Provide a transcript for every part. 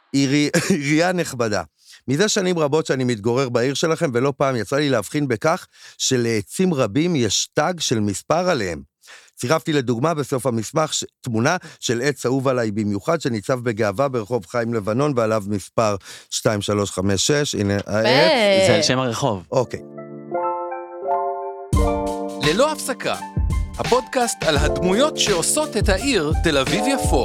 עירייה נכבדה. מזה שנים רבות שאני מתגורר בעיר שלכם, ולא פעם יצא לי להבחין בכך שלעצים רבים יש טאג של מספר עליהם. צירפתי לדוגמה בסוף המסמך תמונה של עץ אהוב עליי במיוחד, שניצב בגאווה ברחוב חיים לבנון, ועליו מספר 2356, הנה העץ. זה על שם הרחוב. אוקיי. ללא הפסקה, הפודקאסט על הדמויות שעושות את העיר תל אביב יפו.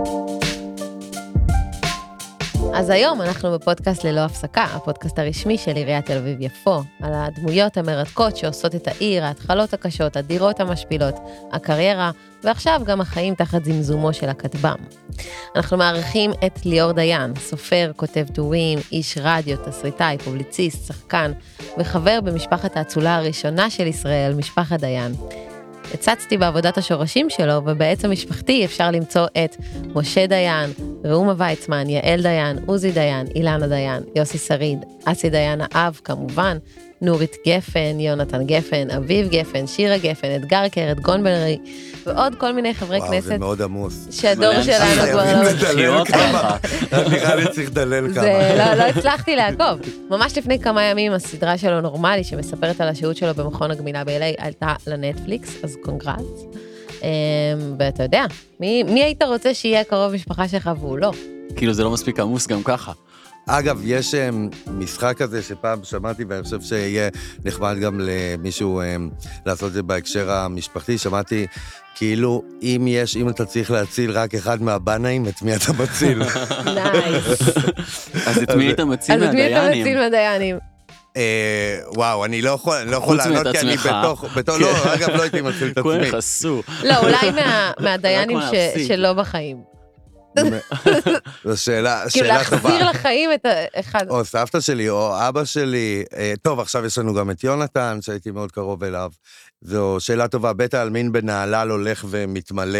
אז היום אנחנו בפודקאסט ללא הפסקה, הפודקאסט הרשמי של עיריית תל אביב יפו, על הדמויות המרתקות שעושות את העיר, ההתחלות הקשות, הדירות המשפילות, הקריירה, ועכשיו גם החיים תחת זמזומו של הכתבם. אנחנו מעריכים את ליאור דיין, סופר, כותב טורים, איש רדיו, תסריטאי, פובליציסט, שחקן, וחבר במשפחת האצולה הראשונה של ישראל, משפחת דיין. הצצתי בעבודת השורשים שלו, ובעצם משפחתי אפשר למצוא את משה דיין, ראומה ויצמן, יעל דיין, עוזי דיין, אילנה דיין, יוסי שריד, אסי דיין האב כמובן, נורית גפן, יונתן גפן, אביב גפן, שירה גפן, אתגר קרת, גונבלרי, ועוד כל מיני חברי כנסת. וואו, זה מאוד עמוס. שהדור שלנו כבר לא... לדלל כמה. נראה לי צריך לדלל כמה. לא הצלחתי לעקוב. ממש לפני כמה ימים הסדרה שלו נורמלי, שמספרת על השהות שלו במכון הגמילה ב-LA, עלתה לנטפליקס, אז קונגרץ. ואתה יודע, מי היית רוצה שיהיה קרוב משפחה שלך והוא לא? כאילו זה לא מספיק עמוס גם ככה. אגב, יש משחק כזה שפעם שמעתי, ואני חושב שיהיה נחמד גם למישהו לעשות את זה בהקשר המשפחתי. שמעתי, כאילו, אם אתה צריך להציל רק אחד מהבנאים, את מי אתה מציל? נייס. אז את מי אתה מציל מהדיינים? אז את מי אתה מציל מהדיינים? וואו, אני לא יכול לענות, כי אני בתוך, לא, אגב, לא הייתי מציל את עצמי. כולם חסו. לא, אולי מהדיינים שלא בחיים. זו שאלה טובה. כאילו להחזיר לחיים את אחד. או סבתא שלי, או אבא שלי. טוב, עכשיו יש לנו גם את יונתן, שהייתי מאוד קרוב אליו. זו שאלה טובה. בית העלמין בנהלל הולך ומתמלא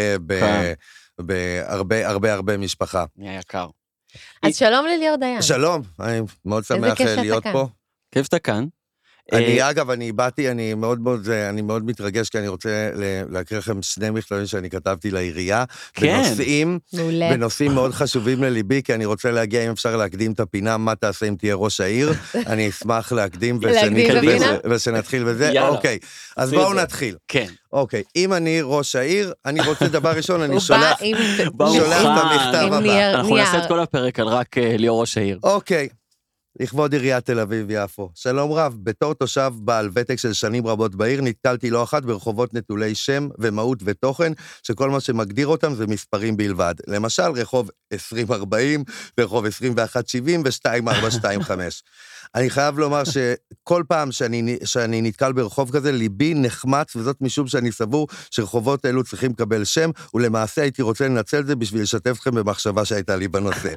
בהרבה משפחה. נהיה יקר. אז שלום לליאור דיין. שלום, אני מאוד שמח להיות פה. כיף אתה כאן. אגב, אני מאוד מתרגש, כי אני רוצה להקריא לכם שני מכתבים שאני כתבתי לעירייה, בנושאים מאוד חשובים לליבי, כי אני רוצה להגיע, אם אפשר להקדים את הפינה, מה תעשה אם תהיה ראש העיר, אני אשמח להקדים ושנתחיל בזה. אוקיי, אז בואו נתחיל. כן. אוקיי, אם אני ראש העיר, אני רוצה דבר ראשון, אני שולח את המכתב הבא. אנחנו נעשה את כל הפרק על רק ליאור ראש העיר. אוקיי. לכבוד עיריית תל אביב יפו. שלום רב, בתור תושב בעל ותק של שנים רבות בעיר, נתקלתי לא אחת ברחובות נטולי שם ומהות ותוכן, שכל מה שמגדיר אותם זה מספרים בלבד. למשל, רחוב 2040, ורחוב 2170 ו-2425. אני חייב לומר שכל פעם שאני נתקל ברחוב כזה, ליבי נחמץ, וזאת משום שאני סבור שרחובות אלו צריכים לקבל שם, ולמעשה הייתי רוצה לנצל את זה בשביל לשתף אתכם במחשבה שהייתה לי בנושא.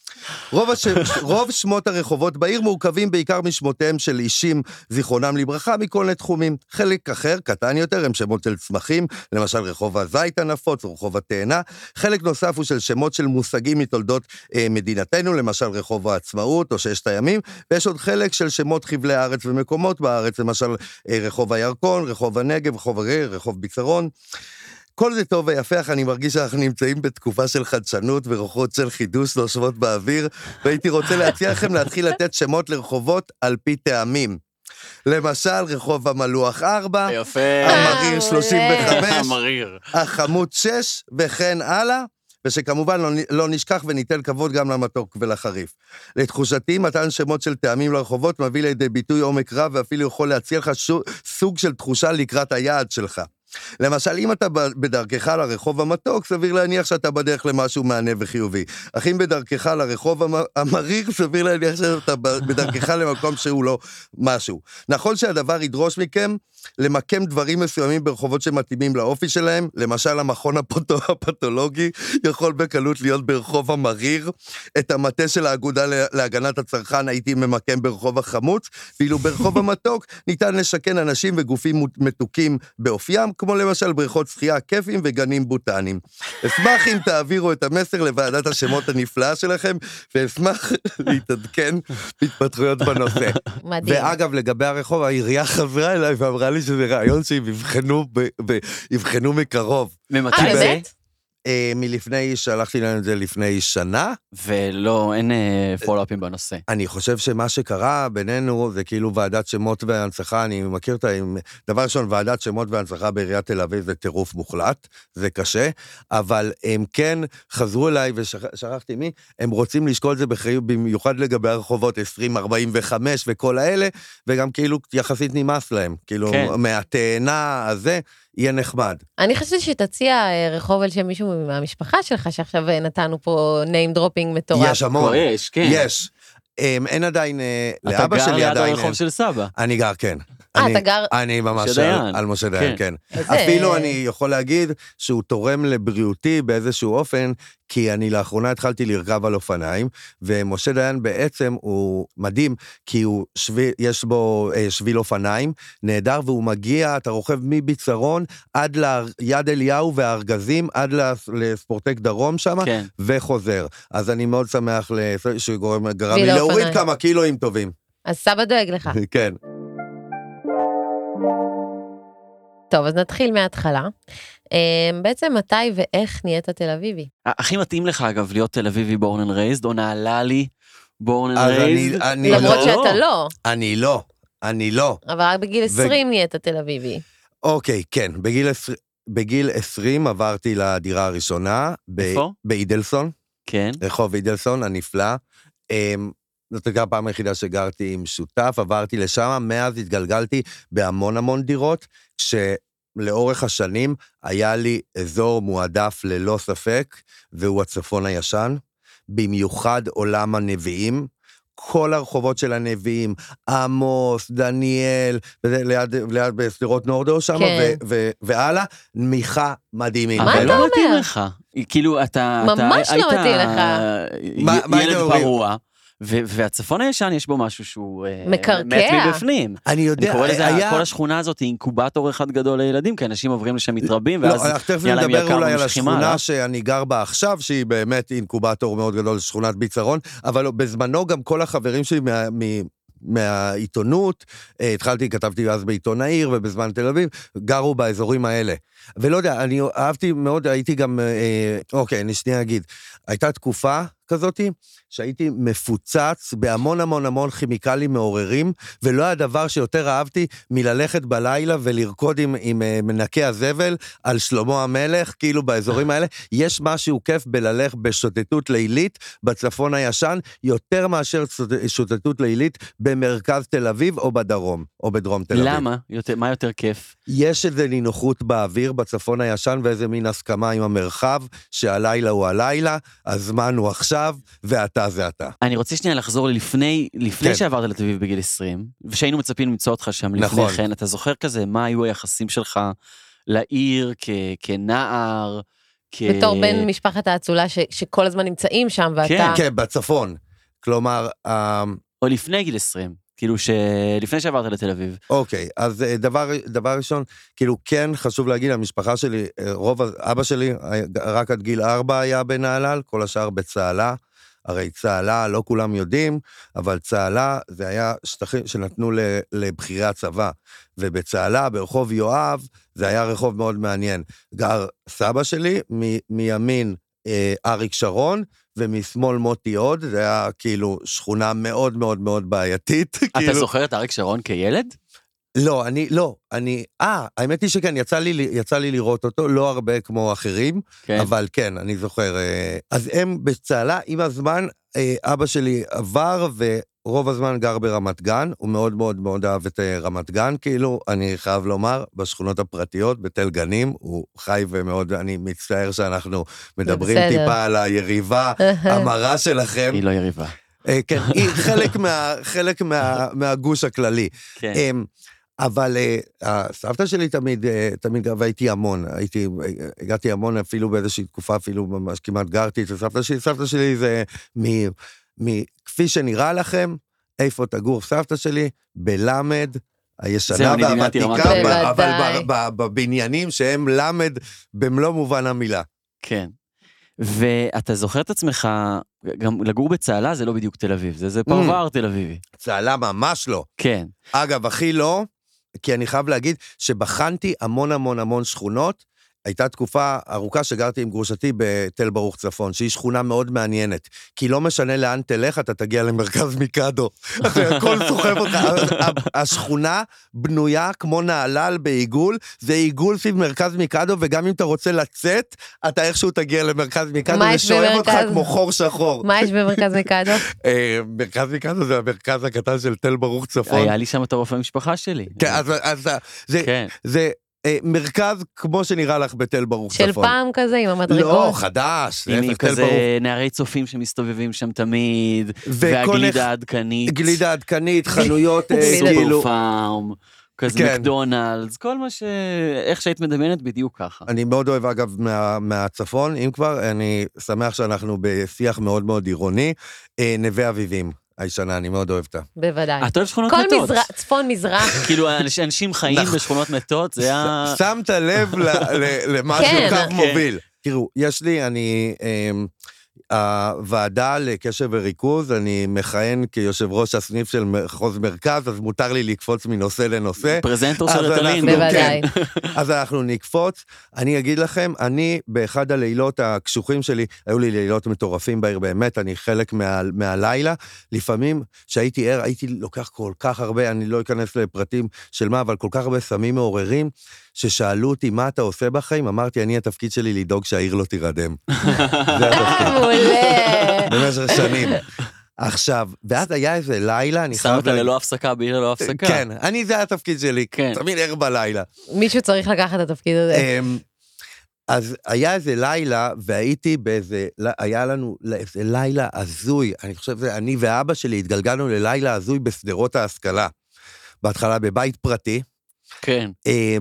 רוב שמות הרחובות בעיר מורכבים בעיקר משמותיהם של אישים, זיכרונם לברכה, מכל מיני תחומים. חלק אחר, קטן יותר, הם שמות של צמחים, למשל רחוב הזית הנפוץ, רחוב התאנה. חלק נוסף הוא של שמות של מושגים מתולדות מדינתנו, למשל רחוב העצמאות או ששת הימים, ויש עוד חלק של שמות חבלי הארץ ומקומות בארץ, למשל רחוב הירקון, רחוב הנגב, רחוב הריר, רחוב ביצרון. כל זה טוב ויפה, אך אני מרגיש שאנחנו נמצאים בתקופה של חדשנות ורוחות של חידוש נושבות באוויר, והייתי רוצה להציע לכם להתחיל לתת שמות לרחובות על פי טעמים. למשל, רחוב המלוח 4, המריר 35, החמוד 6, וכן הלאה, ושכמובן לא נשכח וניתן כבוד גם למתוק ולחריף. לתחושתי, מתן שמות של טעמים לרחובות מביא לידי ביטוי עומק רב, ואפילו יכול להציע לך סוג של תחושה לקראת היעד שלך. למשל, אם אתה בדרכך לרחוב המתוק, סביר להניח שאתה בדרך למשהו מענה וחיובי. אך אם בדרכך לרחוב המריר, סביר להניח שאתה בדרכך למקום שהוא לא משהו. נכון שהדבר ידרוש מכם למקם דברים מסוימים ברחובות שמתאימים לאופי שלהם, למשל המכון הפתולוגי יכול בקלות להיות ברחוב המריר, את המטה של האגודה להגנת הצרכן הייתי ממקם ברחוב החמוץ, ואילו ברחוב המתוק ניתן לשכן אנשים וגופים מתוקים באופיים, כמו למשל בריכות שחייה כיפים וגנים בוטניים. אשמח אם תעבירו את המסר לוועדת השמות הנפלאה שלכם, ואשמח להתעדכן בהתפתחויות בנושא. מדהים. ואגב, לגבי הרחוב, העירייה חזרה אליי ואמרה לי שזה רעיון שהם יבחנו מקרוב. ממתי זה? שלחתי להם את זה לפני שנה. ולא, אין פולו-אפים בנושא. אני חושב שמה שקרה בינינו זה כאילו ועדת שמות והנצחה, אני מכיר את דבר ראשון, ועדת שמות והנצחה בעיריית תל אביב זה טירוף מוחלט, זה קשה, אבל הם כן חזרו אליי ושכחתי מי, הם רוצים לשקול את זה בחיוב, במיוחד לגבי הרחובות 2045 וכל האלה, וגם כאילו יחסית נמאס להם, כאילו מהתאנה הזה, יהיה נחמד. אני חושבת שתציע רחוב על שם מישהו מהמשפחה שלך, שעכשיו נתנו פה name dropping מטורף. יש המון. יש, כן. יש. אין עדיין, לאבא אתה שלי גר ליד עדיין. הרחוב של סבא. אני גר, כן. אתה גר... אני ממש משה דיין. על משה דיין, כן. זה- אפילו אני יכול להגיד שהוא תורם לבריאותי באיזשהו אופן, כי אני לאחרונה התחלתי לרכב על אופניים, ומשה דיין בעצם הוא מדהים, כי יש בו שביל אופניים, נהדר, והוא מגיע, אתה רוכב מביצרון, עד ליד אליהו והארגזים, עד לספורטק דרום שם, כן. וחוזר. אז אני מאוד שמח שגרם לי שביל להוריד האופניים. כמה קילואים טובים. אז סבא דואג לך. כן. טוב, אז נתחיל מההתחלה. בעצם מתי ואיך נהיית תל אביבי? הכי מתאים לך, אגב, להיות תל אביבי born and raised, או נעלה לי born and אז raised. אני למרות לא. שאתה לא, אני לא. אבל רק בגיל 20 נהיית תל אביבי. אוקיי, כן. בגיל 20 עברתי לדירה הראשונה. איפה? באידלסון. כן. רחוב אידלסון, הנפלא. זאת הייתה הפעם היחידה שגרתי עם שותף, עברתי לשם, מאז התגלגלתי בהמון המון דירות, שלאורך השנים היה לי אזור מועדף ללא ספק, והוא הצפון הישן, במיוחד עולם הנביאים, כל הרחובות של הנביאים, עמוס, דניאל, ליד בסדרות נורדו שם, כן. והלאה, תמיכה מדהימים. מה אבל אתה לא אומר? מתאים לך. כאילו, אתה ממש לא מתאים לך. מה ילד אתם אומרים? פרוע, והצפון הישן יש בו משהו שהוא מקרקע. מת מבפנים. אני יודע, אני קורא לזה, היה... כל השכונה הזאת היא אינקובטור אחד גדול לילדים, כי אנשים עוברים לשם מתרבים, לא, ואז אנחנו תכף נהיה להם נדבר יקר אולי על וממשיכים השכונה הלאה. שאני גר בה עכשיו, שהיא באמת אינקובטור מאוד גדול לשכונת ביצרון, אבל בזמנו גם כל החברים שלי מהעיתונות, כתבתי אז בעיתון העיר ובזמן תל אביב, גרו באזורים האלה. ולא יודע, אני אהבתי מאוד, הייתי גם, אוקיי, אני שנייה אגיד, הייתה תקופה כזאת, שהייתי מפוצץ בהמון המון המון כימיקלים מעוררים, ולא היה דבר שיותר אהבתי מללכת בלילה ולרקוד עם מנקי הזבל על שלמה המלך, כאילו באזורים האלה, יש משהו כיף בללך בשוטטות לילית בצפון הישן, יותר מאשר שוטטות לילית במרכז תל אביב או בדרום, או בדרום תל אביב. למה? מה יותר כיף? יש איזה נינוחות באוויר בצפון הישן, ואיזה מין הסכמה עם המרחב, שהלילה הוא הלילה, הזמן הוא עכשיו, ואתה זה אתה. אני רוצה שנייה לחזור לפני כן. שעברת לתל אביב בגיל 20, ושהיינו מצפים למצוא אותך שם לפני נכון. כן, אתה זוכר כזה, מה היו היחסים שלך לעיר כנער, בתור בן משפחת האצולה שכל הזמן נמצאים שם, ואתה... כן, בצפון. כלומר, או לפני גיל 20, כאילו לפני שעברת לתל אביב. אוקיי, אז דבר ראשון, כאילו כן חשוב להגיד, המשפחה שלי, אבא שלי, רק עד גיל 4 היה בנהלל, כל השאר בצהלה, הרי צהלה, לא כולם יודעים, אבל צהלה זה היה שטחים שנתנו לבחירי הצבא, ובצהלה, ברחוב יואב, זה היה רחוב מאוד מעניין. גר סבא שלי, מימין אריק שרון, ומשמאל מוטי עוד, זה היה כאילו שכונה מאוד מאוד מאוד בעייתית. אתה זוכר את אריק שרון כילד? לא, האמת היא שכן, יצא לי לראות אותו, לא הרבה כמו אחרים, כן. אבל כן, אני זוכר. אז הם בצהלה, עם הזמן, אבא שלי עבר, ורוב הזמן גר ברמת גן, הוא מאוד מאוד מאוד אהב את רמת גן, כאילו, אני חייב לומר, בשכונות הפרטיות, בתל גנים, הוא חי ומאוד, אני מצטער שאנחנו מדברים בסדר. טיפה על היריבה המרה שלכם. היא לא יריבה. כן, היא חלק מהגוש הכללי. כן. אבל הסבתא שלי תמיד, והייתי המון, הגעתי המון אפילו באיזושהי תקופה, אפילו ממש כמעט גרתי אצל סבתא שלי, סבתא שלי זה כפי שנראה לכם, איפה תגור סבתא שלי, בלמד, הישנה והוותיקה, אבל בבניינים שהם למד במלוא מובן המילה. כן. ואתה זוכר את עצמך, גם לגור בצהלה זה לא בדיוק תל אביב, זה פרבר תל אביבי. צהלה ממש לא. כן. אגב, הכי לא, כי אני חייב להגיד שבחנתי המון המון המון שכונות, הייתה תקופה ארוכה שגרתי עם גרושתי בתל ברוך צפון, שהיא שכונה מאוד מעניינת, כי לא משנה לאן תלך, אתה תגיע למרכז מיקדו. הכל סוחב אותך. השכונה בנויה כמו נעלל בעיגול, זה עיגול סביב מרכז מיקדו, וגם אם אתה רוצה לצאת, אתה איכשהו תגיע למרכז מיקדו, ושואב אותך כמו חור שחור. מה יש במרכז מיקדו? מרכז מיקדו זה המרכז הקטן של תל ברוך צפון. היה לי שם את הרופא המשפחה שלי. כן, אז זה מרכז כמו שנראה לך בתל ברוך צפון. של פעם כזה, עם המדרגות. לא, חדש. עם כזה נערי צופים שמסתובבים שם תמיד, והגלידה העדכנית. גלידה עדכנית, חנויות, סופר פארם, כזה מקדונלדס, כל מה איך שהיית מדמיינת בדיוק ככה. אני מאוד אוהב אגב מהצפון, אם כבר, אני שמח שאנחנו בשיח מאוד מאוד עירוני, נווה אביבים. הישנה, אני מאוד אוהב אותה. בוודאי. את אוהב שכונות מתות. צפון מזרח. כאילו, אנשים חיים בשכונות מתות, זה היה... שמת לב למשהו קו מוביל. תראו, יש לי, הוועדה לקשב וריכוז, אני מכהן כיושב ראש הסניף של מחוז מרכז, אז מותר לי לקפוץ מנושא לנושא. פרזנטור של רטלין. בוודאי. אז אנחנו נקפוץ. אני אגיד לכם, אני באחד הלילות הקשוחים שלי, היו לי לילות מטורפים בעיר באמת, אני חלק מהלילה, לפעמים שהייתי ער, הייתי לוקח כל כך הרבה, אני לא אכנס לפרטים של מה, אבל כל כך הרבה סמים מעוררים, ששאלו אותי מה אתה עושה בחיים, אמרתי, אני התפקיד שלי לדאוג שהעיר לא תירדם. זה התפקיד. מעולה. במשך שנים. עכשיו, ואז היה איזה לילה, אני חייב... שמת ללא הפסקה, בעיר ללא הפסקה. כן, זה התפקיד שלי, תמיד ער בלילה. מישהו צריך לקחת את התפקיד הזה. אז היה איזה לילה, והייתי באיזה, היה לנו איזה לילה הזוי, אני חושב, אני ואבא שלי התגלגלנו ללילה הזוי בסדרות ההשכלה. בהתחלה בבית פרטי. כן.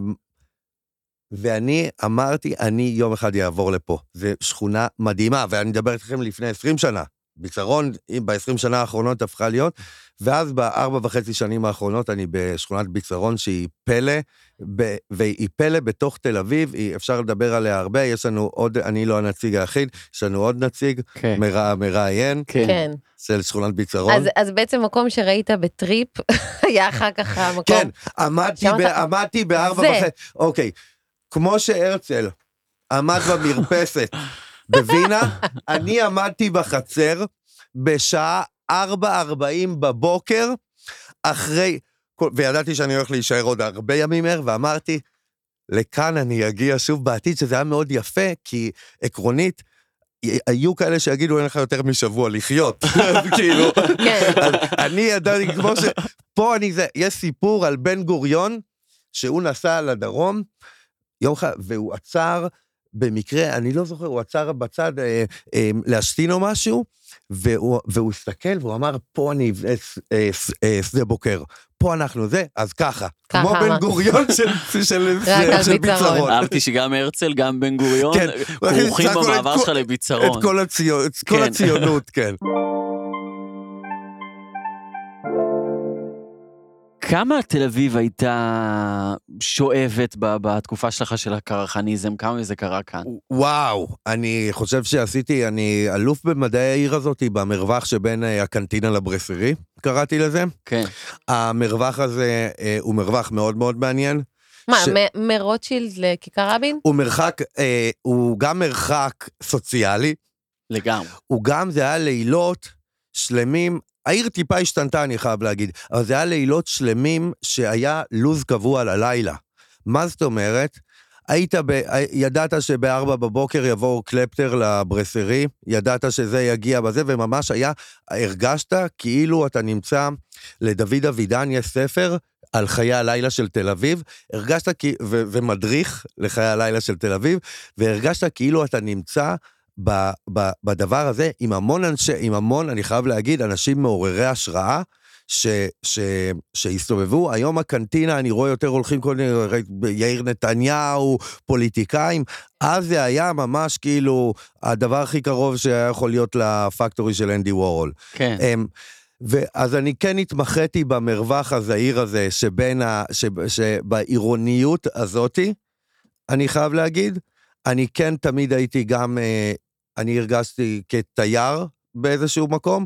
ואני אמרתי, אני יום אחד יעבור לפה. זו שכונה מדהימה, ואני מדבר איתכם לפני 20 שנה. ביצרון, ב-20 שנה האחרונות הפכה להיות, ואז ב4.5 שנים האחרונות אני בשכונת ביצרון שהיא פלא, והיא פלא בתוך תל אביב, אפשר לדבר עליה הרבה, יש לנו עוד, אני לא הנציג היחיד, יש לנו עוד נציג, מראיין, של שכונת ביצרון. אז בעצם מקום שראית בטריפ, היה אחר כך המקום. כן, עמדתי ב4.5, אוקיי, כמו שהרצל עמד במרפסת בווינה, אני עמדתי בחצר בשעה 4:40 בבוקר, אחרי, וידעתי שאני הולך להישאר עוד הרבה ימים מהר, ואמרתי, לכאן אני אגיע שוב בעתיד, שזה היה מאוד יפה, כי עקרונית, היו כאלה שיגידו, אין לך יותר משבוע לחיות, כאילו, אני ידעתי, כמו ש... פה יש סיפור על בן גוריון, שהוא נסע לדרום, יום אחד, והוא עצר, במקרה, אני לא זוכר, הוא עצר בצד להשתין או משהו, והוא הסתכל, והוא אמר, פה אני אבנה שדה בוקר, פה אנחנו זה, אז ככה. כמו בן גוריון של ביצרון. אהבתי שגם הרצל, גם בן גוריון, כרוכים במעבר שלך לביצרון. את כל הציונות, כן. כמה תל אביב הייתה שואבת בתקופה שלך של הקרחניזם? כמה זה קרה כאן? וואו, אני חושב אני אלוף במדעי העיר הזאת, במרווח שבין הקנטינה לברסרי, קראתי לזה. כן. המרווח הזה הוא מרווח מאוד מאוד מעניין. מה, מרוטשילד לכיכר רבין? הוא גם מרחק סוציאלי. לגמרי. זה היה לילות שלמים, העיר טיפה השתנתה, אני חייב להגיד, אבל זה היה לילות שלמים שהיה לוז קבוע ללילה. מה זאת אומרת? ידעת שב4 בבוקר יבואו קלפטר לברסרי, ידעת שזה יגיע בזה, וממש הרגשת כאילו אתה נמצא, לדוד אבידן יש ספר על חיי הלילה של תל אביב, הרגשת ומדריך לחיי הלילה של תל אביב, והרגשת כאילו אתה נמצא, בדבר הזה, עם המון, אני חייב להגיד, אנשים מעוררי השראה, שהסתובבו, היום הקנטינה, אני רואה יותר הולכים כל מיני, יאיר נתניהו, פוליטיקאים, אז זה היה ממש כאילו, הדבר הכי קרוב שהיה יכול להיות לפקטורי של אנדי וורול. כן. אז אני כן התמחיתי במרווח הזעיר הזה, שבעירוניות הזאתי, אני חייב להגיד, אני כן תמיד הייתי גם, אני הרגשתי כתייר באיזשהו מקום,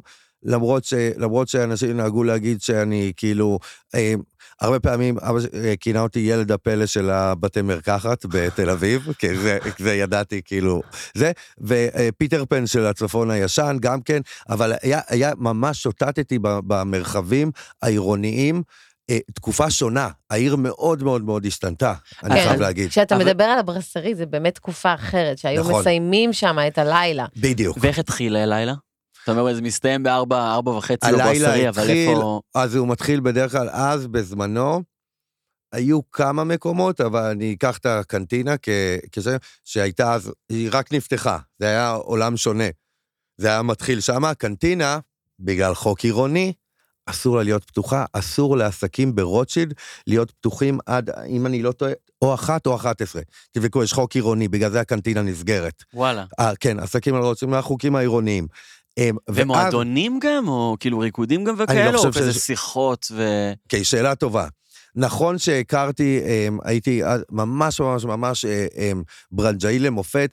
למרות שאנשים נהגו להגיד שאני כאילו, הרבה פעמים אבא כינה אותי ילד הפלא של הבתי מרקחת בתל אביב, כי זה ידעתי כאילו, זה, ופיטר פן של הצפון הישן גם כן, אבל היה ממש שוטטתי במרחבים העירוניים, תקופה שונה, העיר מאוד מאוד מאוד השתנתה, אני חייב להגיד. כשאתה מדבר על הברסרי, זה באמת תקופה אחרת, שהיו מסיימים שם את הלילה. בדיוק. ואיך התחיל הלילה? זאת אומרת, זה מסתיים ב4:30 בברסרי, אבל איפה... אז הוא מתחיל בדרך כלל, אז בזמנו, היו כמה מקומות, אבל אני אקח את הקנטינה, שהייתה אז, היא רק נפתחה, זה היה עולם שונה. זה היה מתחיל שם, הקנטינה, בגלל חוק עירוני, אסור לה להיות פתוחה, אסור לעסקים ברוטשילד להיות פתוחים עד, אם אני לא טועה, או 1 או 11. תבדקו, יש חוק עירוני, בגלל זה הקנטינה נסגרת. וואלה. כן, עסקים על רוטשילד מהחוקים העירוניים. ומועדונים גם, או כאילו ריקודים גם וכאלו, או כזה שיחות ו... כן, שאלה טובה. נכון שהכרתי, הייתי ממש ממש ממש ברנג'אי למופת,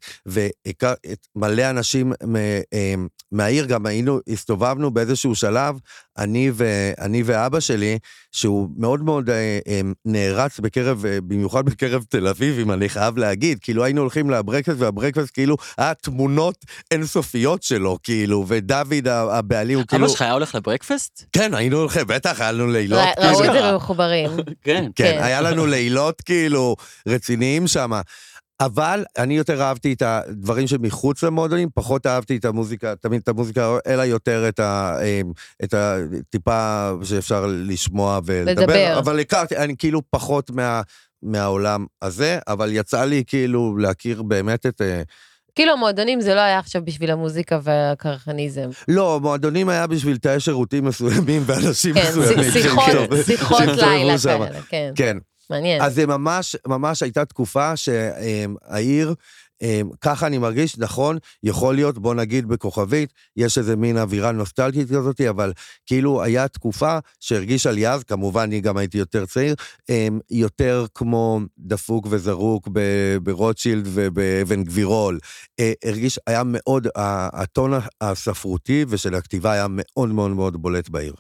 ומלא אנשים מהעיר, גם הסתובבנו באיזשהו שלב, אני ואבא שלי, שהוא מאוד מאוד נערץ בקרב, במיוחד בקרב תל אביב, אם אני חייב להגיד, כאילו היינו הולכים לברקפסט, והברקפסט כאילו, תמונות אינסופיות שלו, כאילו, ודוד הבעלי הוא כאילו... אבא שלך היה הולך לברקפסט? כן, היינו הולכים, בטח, היה לנו לילות. ראו את זה במחוברים. כן. כן, היה לנו לילות כאילו רציניים שם, אבל אני יותר אהבתי את הדברים שמחוץ למועדונים, פחות אהבתי את המוזיקה, תמיד את המוזיקה, אלא יותר את הטיפה שאפשר לשמוע ולדבר, אבל הכרתי, אני כאילו פחות מהעולם הזה, אבל יצא לי כאילו להכיר באמת את... כאילו מועדונים זה לא היה עכשיו בשביל המוזיקה והקרחניזם. לא, מועדונים היה בשביל תאי שירותים מסוימים ואנשים מסוימים. שיחות לילה כאלה, כן. כן. מעניין. אז זה ממש הייתה תקופה שהעיר, ככה אני מרגיש, נכון, יכול להיות, בוא נגיד בכוכבית, יש איזה מין אווירה נוסטלגית כזאת, אבל כאילו היה תקופה שהרגישה לי אז, כמובן אני גם הייתי יותר צעיר, יותר כמו דפוק וזרוק ברוטשילד ובאבן גבירול. הרגיש, היה מאוד, הטון הספרותי ושל הכתיבה היה מאוד מאוד מאוד בולט בעיר.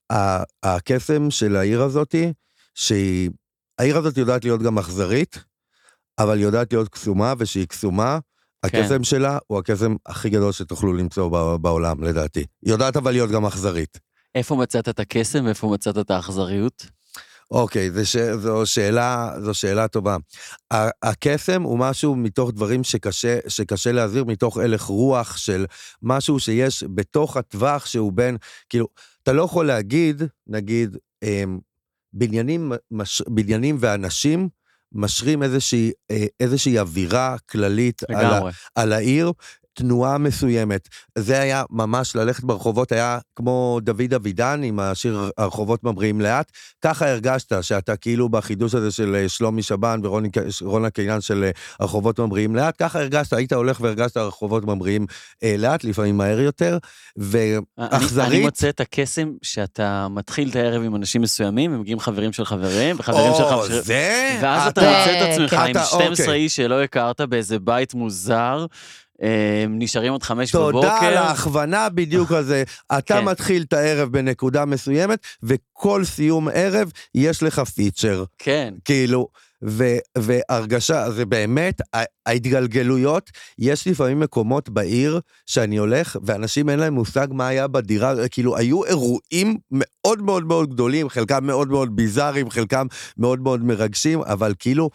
הקסם של העיר הזאת, העיר הזאת יודעת להיות גם אכזרית, אבל יודעת להיות קסומה, ושהיא קסומה, הקסם שלה הוא הקסם הכי גדול שתוכלו למצוא בעולם, לדעתי. יודעת אבל להיות גם אכזרית. איפה מצאת את הקסם ואיפה מצאת את האכזריות? אוקיי, זו שאלה טובה. הקסם הוא משהו מתוך דברים שקשה להסביר, מתוך הלך רוח של משהו שיש בתוך הטווח שהוא בין, כאילו, אתה לא יכול להגיד, נגיד, בניינים ואנשים משרים איזושהי אווירה כללית על העיר, תנועה מסוימת. זה היה ממש ללכת ברחובות, היה כמו דוד אבידן עם השיר הרחובות מבריאים לאט, ככה הרגשת שאתה כאילו בחידוש הזה של שלומי שבן ורונה קינן של הרחובות מבריאים לאט, ככה הרגשת, היית הולך והרגשת הרחובות מבריאים לאט, לפעמים מהר יותר, ואכזרית. אני מוצא את הקסם שאתה מתחיל את הערב עם אנשים מסוימים, ומגיעים חברים של חברים, וחברים של חברים, ואז אתה מוצא את עצמך עם 12 איש שלא הכרת באיזה בית מוזר, נשארים עוד 5 בבוקר. תודה על ההכוונה בדיוק הזה. אתה מתחיל את הערב בנקודה מסוימת, וכל סיום ערב יש לך פיצ'ר. כן. כאילו, והרגשה, זה באמת, ההתגלגלויות, יש לפעמים מקומות בעיר שאני הולך, ואנשים אין להם מושג מה היה בדירה, כאילו, היו אירועים מאוד מאוד מאוד גדולים, חלקם מאוד מאוד ביזאריים, חלקם מאוד מאוד מרגשים, אבל כאילו,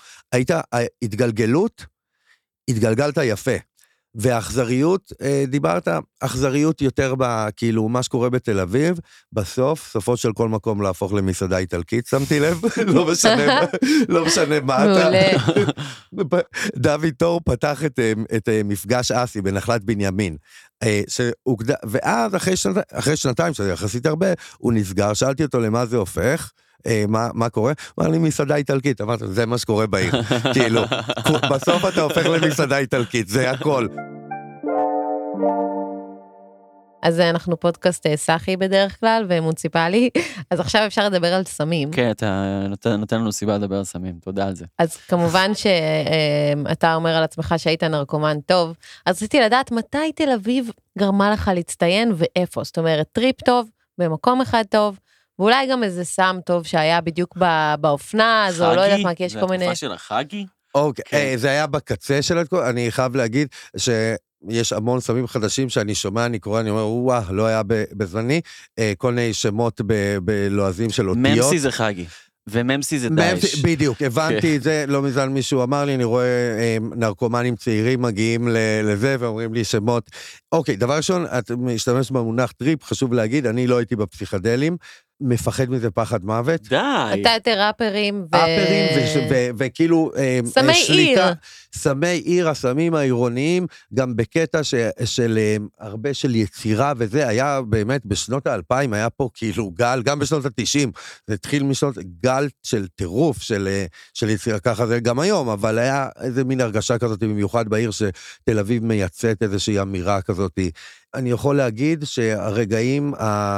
התגלגלת יפה. והאכזריות, דיברת, אכזריות יותר כאילו מה שקורה בתל אביב, בסוף, סופו של כל מקום להפוך למסעדה איטלקית, שמתי לב, לא משנה מה אתה. דוד תור פתח את מפגש אסי בנחלת בנימין, ואז אחרי שנתיים, שזה יחסית הרבה, הוא נסגר, שאלתי אותו למה זה הופך, מה קורה? הוא אמר לי מסעדה איטלקית, אמרתי, זה מה שקורה בעיר, כאילו, בסוף אתה הופך למסעדה איטלקית, זה הכל. אז אנחנו פודקאסט סחי בדרך כלל, ומוניציפלי, אז עכשיו אפשר לדבר על סמים. כן, אתה נותן לנו סיבה לדבר על סמים, תודה על זה. אז כמובן שאתה אומר על עצמך שהיית נרקומן טוב, אז רציתי לדעת מתי תל אביב גרמה לך להצטיין ואיפה, זאת אומרת, טריפ טוב, במקום אחד טוב, ואולי גם איזה סם טוב שהיה בדיוק באופנה, אז או לא יודעת מה, כי יש כל מיני... זה התקופה של החגי? אוקיי, זה היה בקצה של התקופה, אני חייב להגיד שיש המון סמים חדשים שאני שומע, אני קורא, אני אומר, וואה, לא היה בזמני, כל מיני שמות בלועזים של אותיות. ממסי זה חגי. וממסי זה דאעש. בדיוק, הבנתי את זה, לא מזמן מישהו אמר לי, אני רואה נרקומנים צעירים מגיעים לזה, ואומרים לי שמות. אוקיי, דבר ראשון, את משתמש במונח טריפ, חשוב להגיד, אני לא הייתי בפסיכדלים, מפחד מזה פחד מוות. די. אתה יותר ראפרים וכאילו... סמי עיר. סמי עיר, הסמים העירוניים, גם בקטע של הרבה של יצירה וזה, היה באמת בשנות ה-2000, היה פה כאילו גל, גם בשנות ה-90, זה התחיל משנות גל של טירוף, של יצירה, ככה זה גם היום, אבל היה איזה מין הרגשה כזאת, במיוחד בעיר שתל אביב מייצאת איזושהי אמירה כזאת. אני יכול להגיד שהרגעים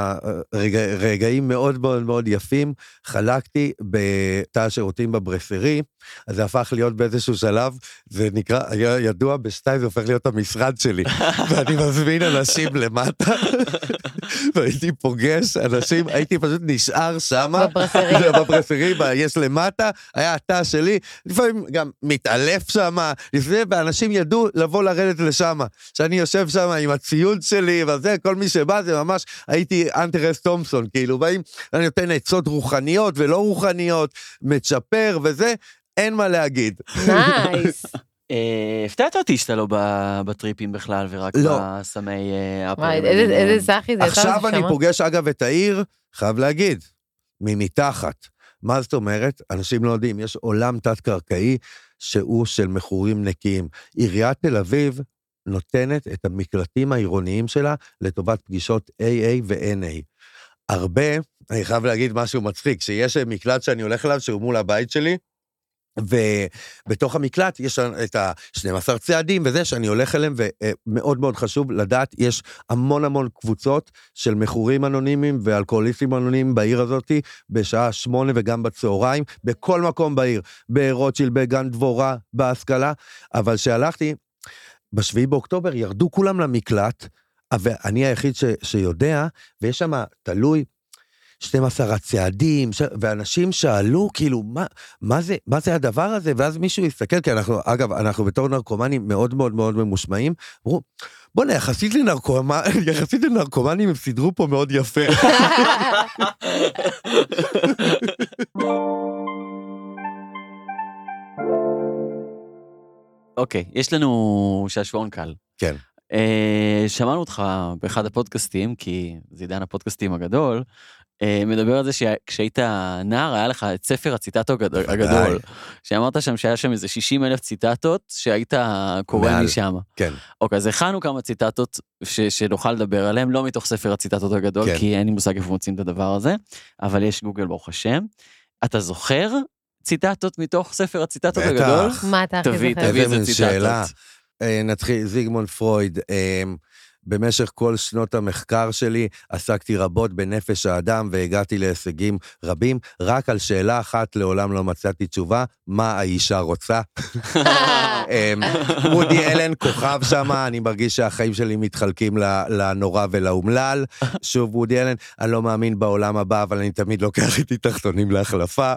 מאוד מאוד מאוד יפים, חלקתי בתא השירותים בברסרי, אז זה הפך להיות באיזשהו שלב, זה נקרא, היה ידוע בשתיים, זה הופך להיות המשרד שלי, ואני מזמין אנשים למטה, והייתי פוגש אנשים, הייתי פשוט נשאר שמה, בברסרי, יש למטה, היה התא שלי, לפעמים גם מתעלף שמה, ואנשים ידעו לבוא לרדת לשמה, שאני יושב שמה עם הציוד שלי, וזה, כל מי שבא, זה ממש, הייתי אנטרס תומפסון, כאילו, באים, אני נותן עצות רוחניות ולא רוחניות, מצ'פר וזה, אין מה להגיד. נייס. הפתעת אותי שאתה לא בטריפים בכלל, ורק בסמי אפרים. איזה סחי זה. עכשיו אני פוגש אגב את העיר, חייב להגיד, ממתחת. מה זאת אומרת? אנשים לא יודעים, יש עולם תת-קרקעי, שהוא של מכורים נקיים. עיריית תל אביב נותנת את המקלטים העירוניים שלה, לטובת פגישות AA ו-NA. הרבה, אני חייב להגיד משהו מצחיק, שיש מקלט שאני הולך אליו, שהוא מול הבית שלי, ובתוך המקלט יש את ה-12 צעדים וזה שאני הולך אליהם, ומאוד מאוד חשוב לדעת, יש המון המון קבוצות של מכורים אנונימיים ואלכוהוליסטים אנונימיים בעיר הזאת, בשעה 8 וגם בצהריים, בכל מקום בעיר, ברוטשילד, בגן דבורה, בהשכלה, אבל שהלכתי, ב7 באוקטובר ירדו כולם למקלט, ואני היחיד שיודע, ויש שם תלוי, 12 הצעדים, ואנשים שאלו, כאילו, מה זה הדבר הזה? ואז מישהו יסתכל, כי אנחנו בתור נרקומנים מאוד מאוד מאוד ממושמעים, אמרו, בוא'נה, יחסית לנרקומנים הם סידרו פה מאוד יפה. אוקיי, יש לנו שעשועון קל. כן. שמענו אותך באחד הפודקאסטים, כי זה עידן הפודקאסטים הגדול, מדבר על זה שכשהיית נער, היה לך את ספר הציטטו הגדול, שאמרת שם שהיה שם איזה 60,000 ציטטות, שהיית קורא משם. כן. אוקיי, אז הכנו כמה ציטטות שנוכל לדבר עליהן, לא מתוך ספר הציטטות הגדול, כי אין לי מושג איפה מוצאים את הדבר הזה, אבל יש גוגל ברוך השם. אתה זוכר ציטטות מתוך ספר הציטטות הגדול? מה אתה הכי זוכר? תביא איזה ציטטות. נתחיל, זיגמונד פרויד, במשך כל שנות המחקר שלי, עסקתי רבות בנפש האדם, והגעתי להישגים רבים, רק על שאלה אחת לעולם לא מצאתי תשובה, מה האישה רוצה? וודי אלן, כוכב שמה, אני מרגיש שהחיים שלי מתחלקים לנורא ולאומלל, שוב וודי אלן, אני לא מאמין בעולם הבא, אבל אני תמיד לוקח איתי תחתונים להחלפה.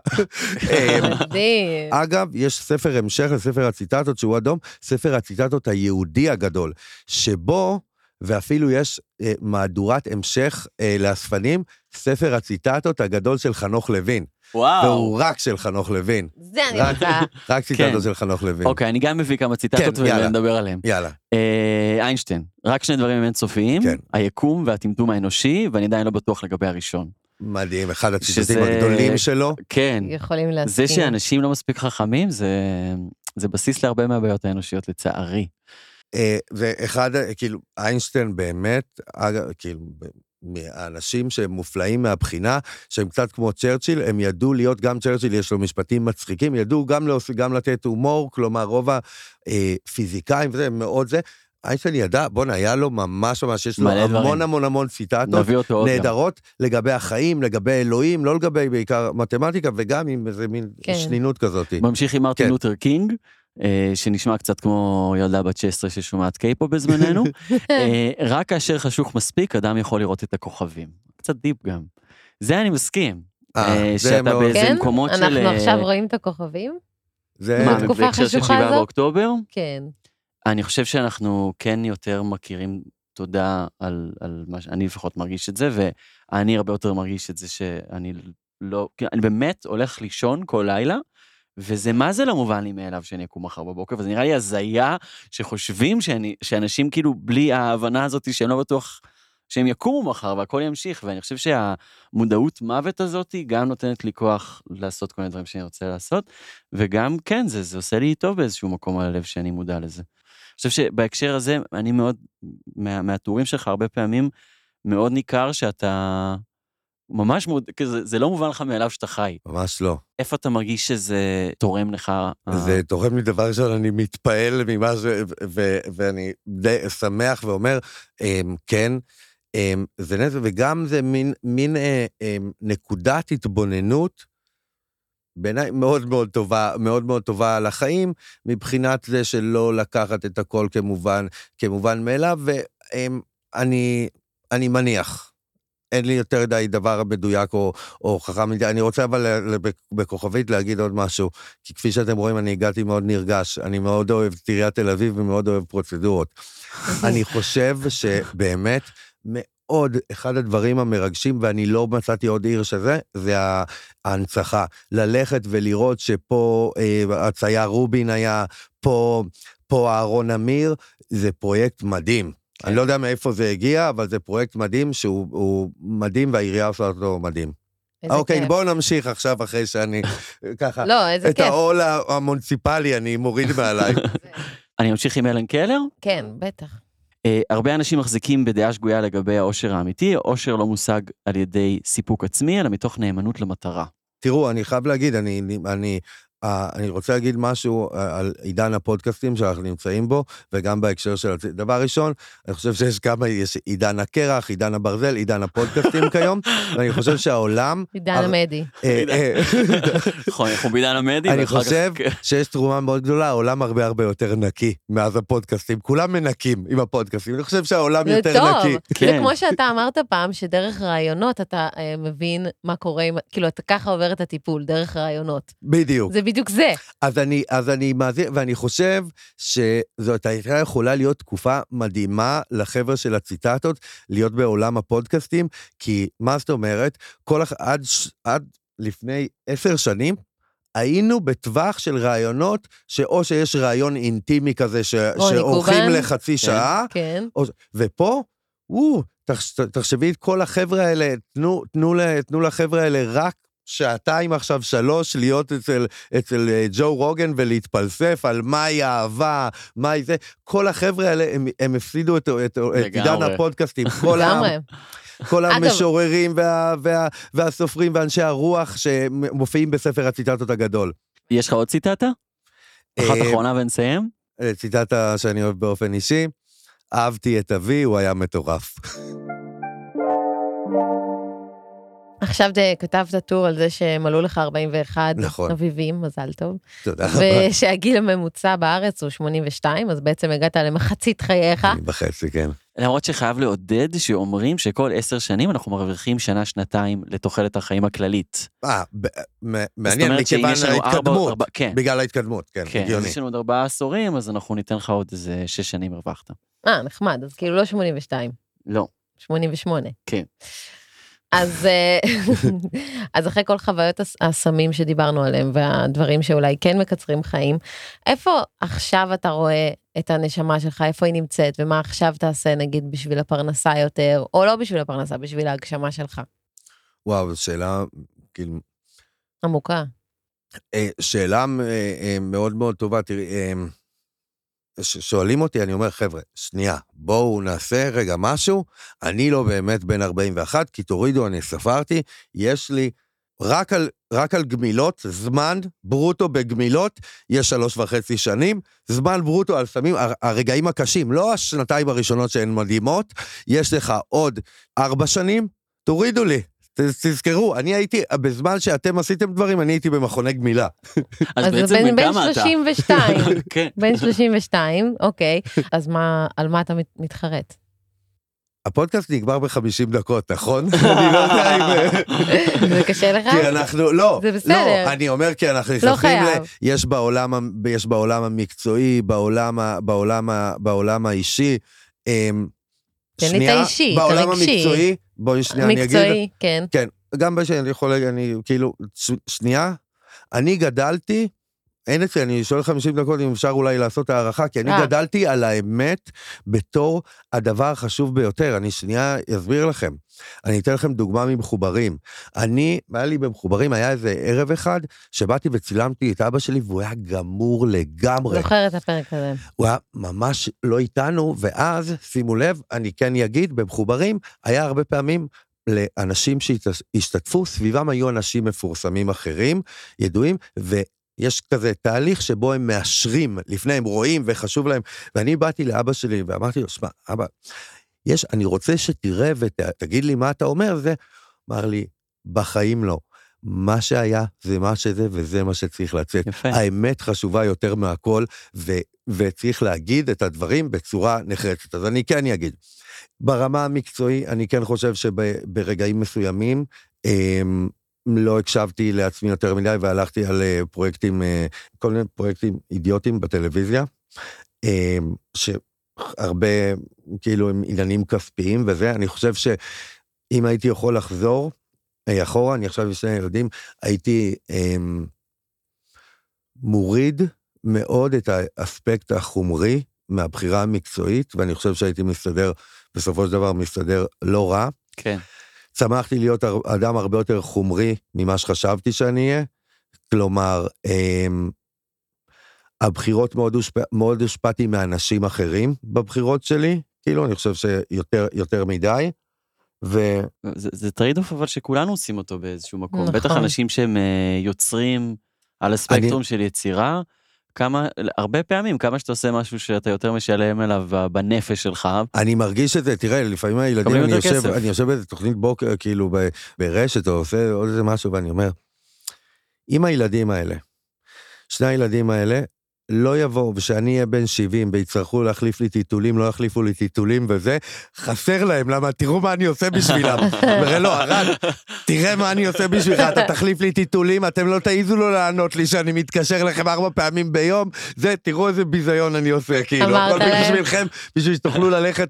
אגב, יש ספר המשך לספר הציטטות, שהוא אדום, ספר הציטטות היהודי הגדול, שבו, ואפילו יש מהדורת המשך לאספנים, ספר הציטטות הגדול של חנוך לוין. וואו. והוא רק של חנוך לוין. זה אני רוצה. רק ציטטות של חנוך לוין. אוקיי, אני גם מביא כמה ציטטות ונדבר עליהם. יאללה. איינשטיין, רק שני דברים אינסופיים, היקום והטמטום האנושי, ואני עדיין לא בטוח לגבי הראשון. מדהים, אחד הציטוטים הגדולים שלו. כן. יכולים להסכים. זה שאנשים לא מספיק חכמים, זה בסיס להרבה מהבעיות האנושיות, לצערי. ואחד, כאילו, איינשטיין באמת, כאילו, האנשים שהם מופלאים מהבחינה, שהם קצת כמו צ'רצ'יל, הם ידעו להיות, גם צ'רצ'יל יש לו משפטים מצחיקים, ידעו גם לתת הומור, כלומר רוב הפיזיקאים וזה, מאוד זה, איינשטיין ידע, בוא היה לו ממש, יש לו המון ציטטות נהדרות לגבי החיים, לגבי אלוהים, לא לגבי בעיקר מתמטיקה, וגם עם איזה מין שנינות כזאת. ממשיך עם מרטין לותר קינג, שנשמע קצת כמו ילדה בת 16 ששומעת קיי-פופ בזמננו, רק כאשר חשוך מספיק, אדם יכול לראות את הכוכבים. קצת דיפ גם. זה אני מסכים. שאתה באיזה מקומות של... אנחנו עכשיו רואים את הכוכבים? מה, בהקשר של 7 באוקטובר? כן. אני חושב שאנחנו כן יותר מכירים תודה על מה שאני לפחות מרגיש את זה, ואני הרבה יותר מרגיש את זה שאני לא... אני באמת הולך לישון כל לילה, וזה מה זה לא מובן לי מאליו שאני אקום מחר בבוקר, וזה נראה לי הזיה שחושבים שאנשים כאילו בלי ההבנה הזאת שהם לא בטוח שהם יקומו מחר והכל ימשיך, ואני חושב שהמודעות מוות הזאת גם נותנת לי כוח לעשות כל מיני דברים שאני רוצה לעשות, וגם כן, זה עושה לי טוב באיזשהו מקום על הלב שאני מודע לזה. אני חושב שבהקשר הזה, אני מאוד, מהתיאורים שלך הרבה פעמים, מאוד ניכר שאתה ממש זה לא מובן לך מאליו שאתה חי. ממש לא. איפה אתה מרגיש שזה תורם לך? זה תורם לי דבר ראשון, אני מתפעל ממה ואני די שמח ואומר, כן, זה נזר, וגם זה מין נקודת התבוננות, בעיניי מאוד מאוד טובה, מאוד מאוד טובה על החיים, מבחינת זה שלא לקחת את הכל כמובן מאליו, ואני מניח, אין לי יותר די דבר מדויק או חכם מדי, אני רוצה אבל בכוכבית להגיד עוד משהו, כי כפי שאתם רואים אני הגעתי מאוד נרגש, אני מאוד אוהב עיריית תל אביב ומאוד אוהב פרוצדורות. אני חושב שבאמת מאוד אחד הדברים המרגשים, ואני לא מצאתי עוד עיר שזה, זה ההנצחה. ללכת ולראות שפה הצייר רובין היה, פה אהרון אמיר, זה פרויקט מדהים. אני לא יודע מאיפה זה הגיע, אבל זה פרויקט מדהים, שהוא מדהים, והעירייה עושה אותו מדהים. אוקיי, בואו נמשיך עכשיו, אחרי שאני ככה, את העול המוניציפלי אני מוריד מעליי. אני ממשיך עם אלן קלר? כן, בטח. הרבה אנשים מחזיקים בדעה שגויה לגבי האושר האמיתי, האושר לא מושג על ידי סיפוק עצמי, אלא מתוך נאמנות למטרה. תראו, אני חייב להגיד, אני רוצה להגיד משהו על עידן הפודקאסטים שאנחנו נמצאים בו, וגם בהקשר של דבר ראשון, אני חושב שיש יש עידן הקרח, עידן הברזל, עידן הפודקאסטים כיום, ואני חושב שהעולם... עידן המדי. נכון, אנחנו בעידן המדי. אני חושב שיש תרומה מאוד גדולה, העולם הרבה יותר נקי מאז הפודקאסטים, כולם מנקים עם הפודקאסטים, אני חושב שהעולם יותר נקי. זה כמו שאתה אמרת פעם, שדרך רעיונות אתה מבין מה קורה, כאילו אתה ככה עובר את הטיפול, דרך רעיונות. בדיוק. זה בדיוק זה. אז אני מאזין, ואני חושב שזאת הייתה יכולה להיות תקופה מדהימה לחבר'ה של הציטטות, להיות בעולם הפודקאסטים, כי מה זאת אומרת, עד לפני 10 שנים, היינו בטווח של רעיונות, שאו שיש רעיון אינטימי כזה, שעורכים לחצי שעה, ופה, תחשבי את כל החבר'ה האלה, תנו לחבר'ה האלה רק, 2 עכשיו 3 להיות אצל ג'ו רוגן ולהתפלסף על מהי האהבה, מהי זה, כל החבר'ה האלה הם הפסידו את עידן הפודקאסטים, כל המשוררים והסופרים ואנשי הרוח שמופיעים בספר הציטטות הגדול. יש לך עוד ציטטה? אחת אחרונה ונסיים? ציטטה שאני אוהב באופן אישי, אהבתי את אבי, הוא היה מטורף. עכשיו כתבת טור על זה שמלאו לך 41 אביבים, מזל טוב. תודה. ושהגיל הממוצע בארץ הוא 82, אז בעצם הגעת למחצית חייך. אני בחצי, כן. למרות שחייב לעודד שאומרים שכל 10 שנים אנחנו מרוויחים שנה-שנתיים לתוחלת החיים הכללית. מעניין, מכיוון ההתקדמות, בגלל ההתקדמות, כן, הגיוני. יש לנו עוד 4 עשורים, אז אנחנו ניתן לך עוד איזה 6 שנים הרווחת. נחמד, אז כאילו לא 82. לא. 88. כן. אז אחרי כל חוויות הסמים שדיברנו עליהם, והדברים שאולי כן מקצרים חיים, איפה עכשיו אתה רואה את הנשמה שלך, איפה היא נמצאת, ומה עכשיו תעשה נגיד בשביל הפרנסה יותר, או לא בשביל הפרנסה, בשביל ההגשמה שלך? וואו, שאלה כאילו... עמוקה. שאלה מאוד מאוד טובה, תראי... שואלים אותי, אני אומר, חבר'ה, שנייה, בואו נעשה רגע משהו, אני לא באמת בן 41, כי תורידו, אני ספרתי, יש לי רק על גמילות, זמן ברוטו בגמילות, יש 3.5 שנים, זמן ברוטו על סמים, הרגעים הקשים, לא השנתיים הראשונות שהן מדהימות, יש לך עוד 4 שנים, תורידו לי. תזכרו, אני הייתי, בזמן שאתם עשיתם דברים, אני הייתי במכוני גמילה. אז בעצם בן 32, בן 32, אוקיי, אז על מה אתה מתחרט? הפודקאסט נגמר ב-50 דקות, נכון? אני לא יודע אם... זה קשה לך? כי אנחנו, לא, זה בסדר. לא, אני אומר כי אנחנו נכנסים יש בעולם המקצועי, בעולם האישי, שנייה, בעולם המקצועי, בואי שנייה, אני אגיד. מקצועי, כן. כן, גם בשביל, אני כאילו, שנייה, אני גדלתי, אין אצלי, אני שואל 50 דקות אם אפשר אולי לעשות הערכה, כי אני גדלתי על האמת בתור הדבר החשוב ביותר. אני שנייה אסביר לכם. אני אתן לכם דוגמה ממחוברים. היה לי במחוברים, היה איזה ערב אחד, שבאתי וצילמתי את אבא שלי, והוא היה גמור לגמרי. זוכר את הפרק הזה. הוא היה ממש לא איתנו, ואז, שימו לב, אני כן אגיד, במחוברים, היה הרבה פעמים, לאנשים שהשתתפו, סביבם היו אנשים מפורסמים אחרים, ידועים, יש כזה תהליך שבו הם מאשרים, לפני הם רואים וחשוב להם, ואני באתי לאבא שלי ואמרתי לו, שמע, אבא, אני רוצה שתראה ותגיד לי מה אתה אומר, זה, אמר לי, בחיים לא, מה שהיה זה מה שזה וזה מה שצריך לצאת, יפה. האמת חשובה יותר מהכל, וצריך להגיד את הדברים בצורה נחרצת, אז אני כן אגיד, ברמה המקצועי, אני כן חושב שברגעים מסוימים, לא הקשבתי לעצמי יותר מדי, והלכתי על פרויקטים, כל מיני פרויקטים אידיוטיים בטלוויזיה, שהרבה, כאילו, הם עניינים כספיים וזה, אני חושב שאם הייתי יכול לחזור אחורה, אני עכשיו בשני ילדים, הייתי מוריד מאוד את האספקט החומרי, מהבחירה המקצועית, ואני חושב שהייתי מסתדר, בסופו של דבר מסתדר לא רע. כן. שמחתי להיות אדם הרבה יותר חומרי ממה שחשבתי שאני אהיה, כלומר, הבחירות מאוד השפעתי מאנשים אחרים בבחירות שלי, כאילו אני חושב שיותר מדי, זה טרייד-אוף אבל שכולנו עושים אותו באיזשהו מקום, בטח אנשים שהם יוצרים על הספקטרום של יצירה, הרבה פעמים, כמה שאתה עושה משהו שאתה יותר משלם אליו בנפש שלך. אני מרגיש את זה, תראה, לפעמים הילדים, אני יושב באיזה תוכנית בוקר, כאילו ברשת, או עושה עוד איזה משהו, ואני אומר, אם הילדים האלה, שני הילדים האלה, לא יבואו, ושאני אהיה בן 70, ויצטרכו להחליף לי טיטולים, לא יחליפו לי טיטולים וזה, חסר להם, למה? תראו מה אני עושה בשבילם. מראה לו, ארד, תראה מה אני עושה בשבילך, אתה תחליף לי טיטולים, אתם לא תעיזו לו לענות לי שאני מתקשר לכם 4 פעמים ביום, זה, תראו איזה ביזיון אני עושה, כאילו, כל פעם בשבילכם, בשביל שתוכלו ללכת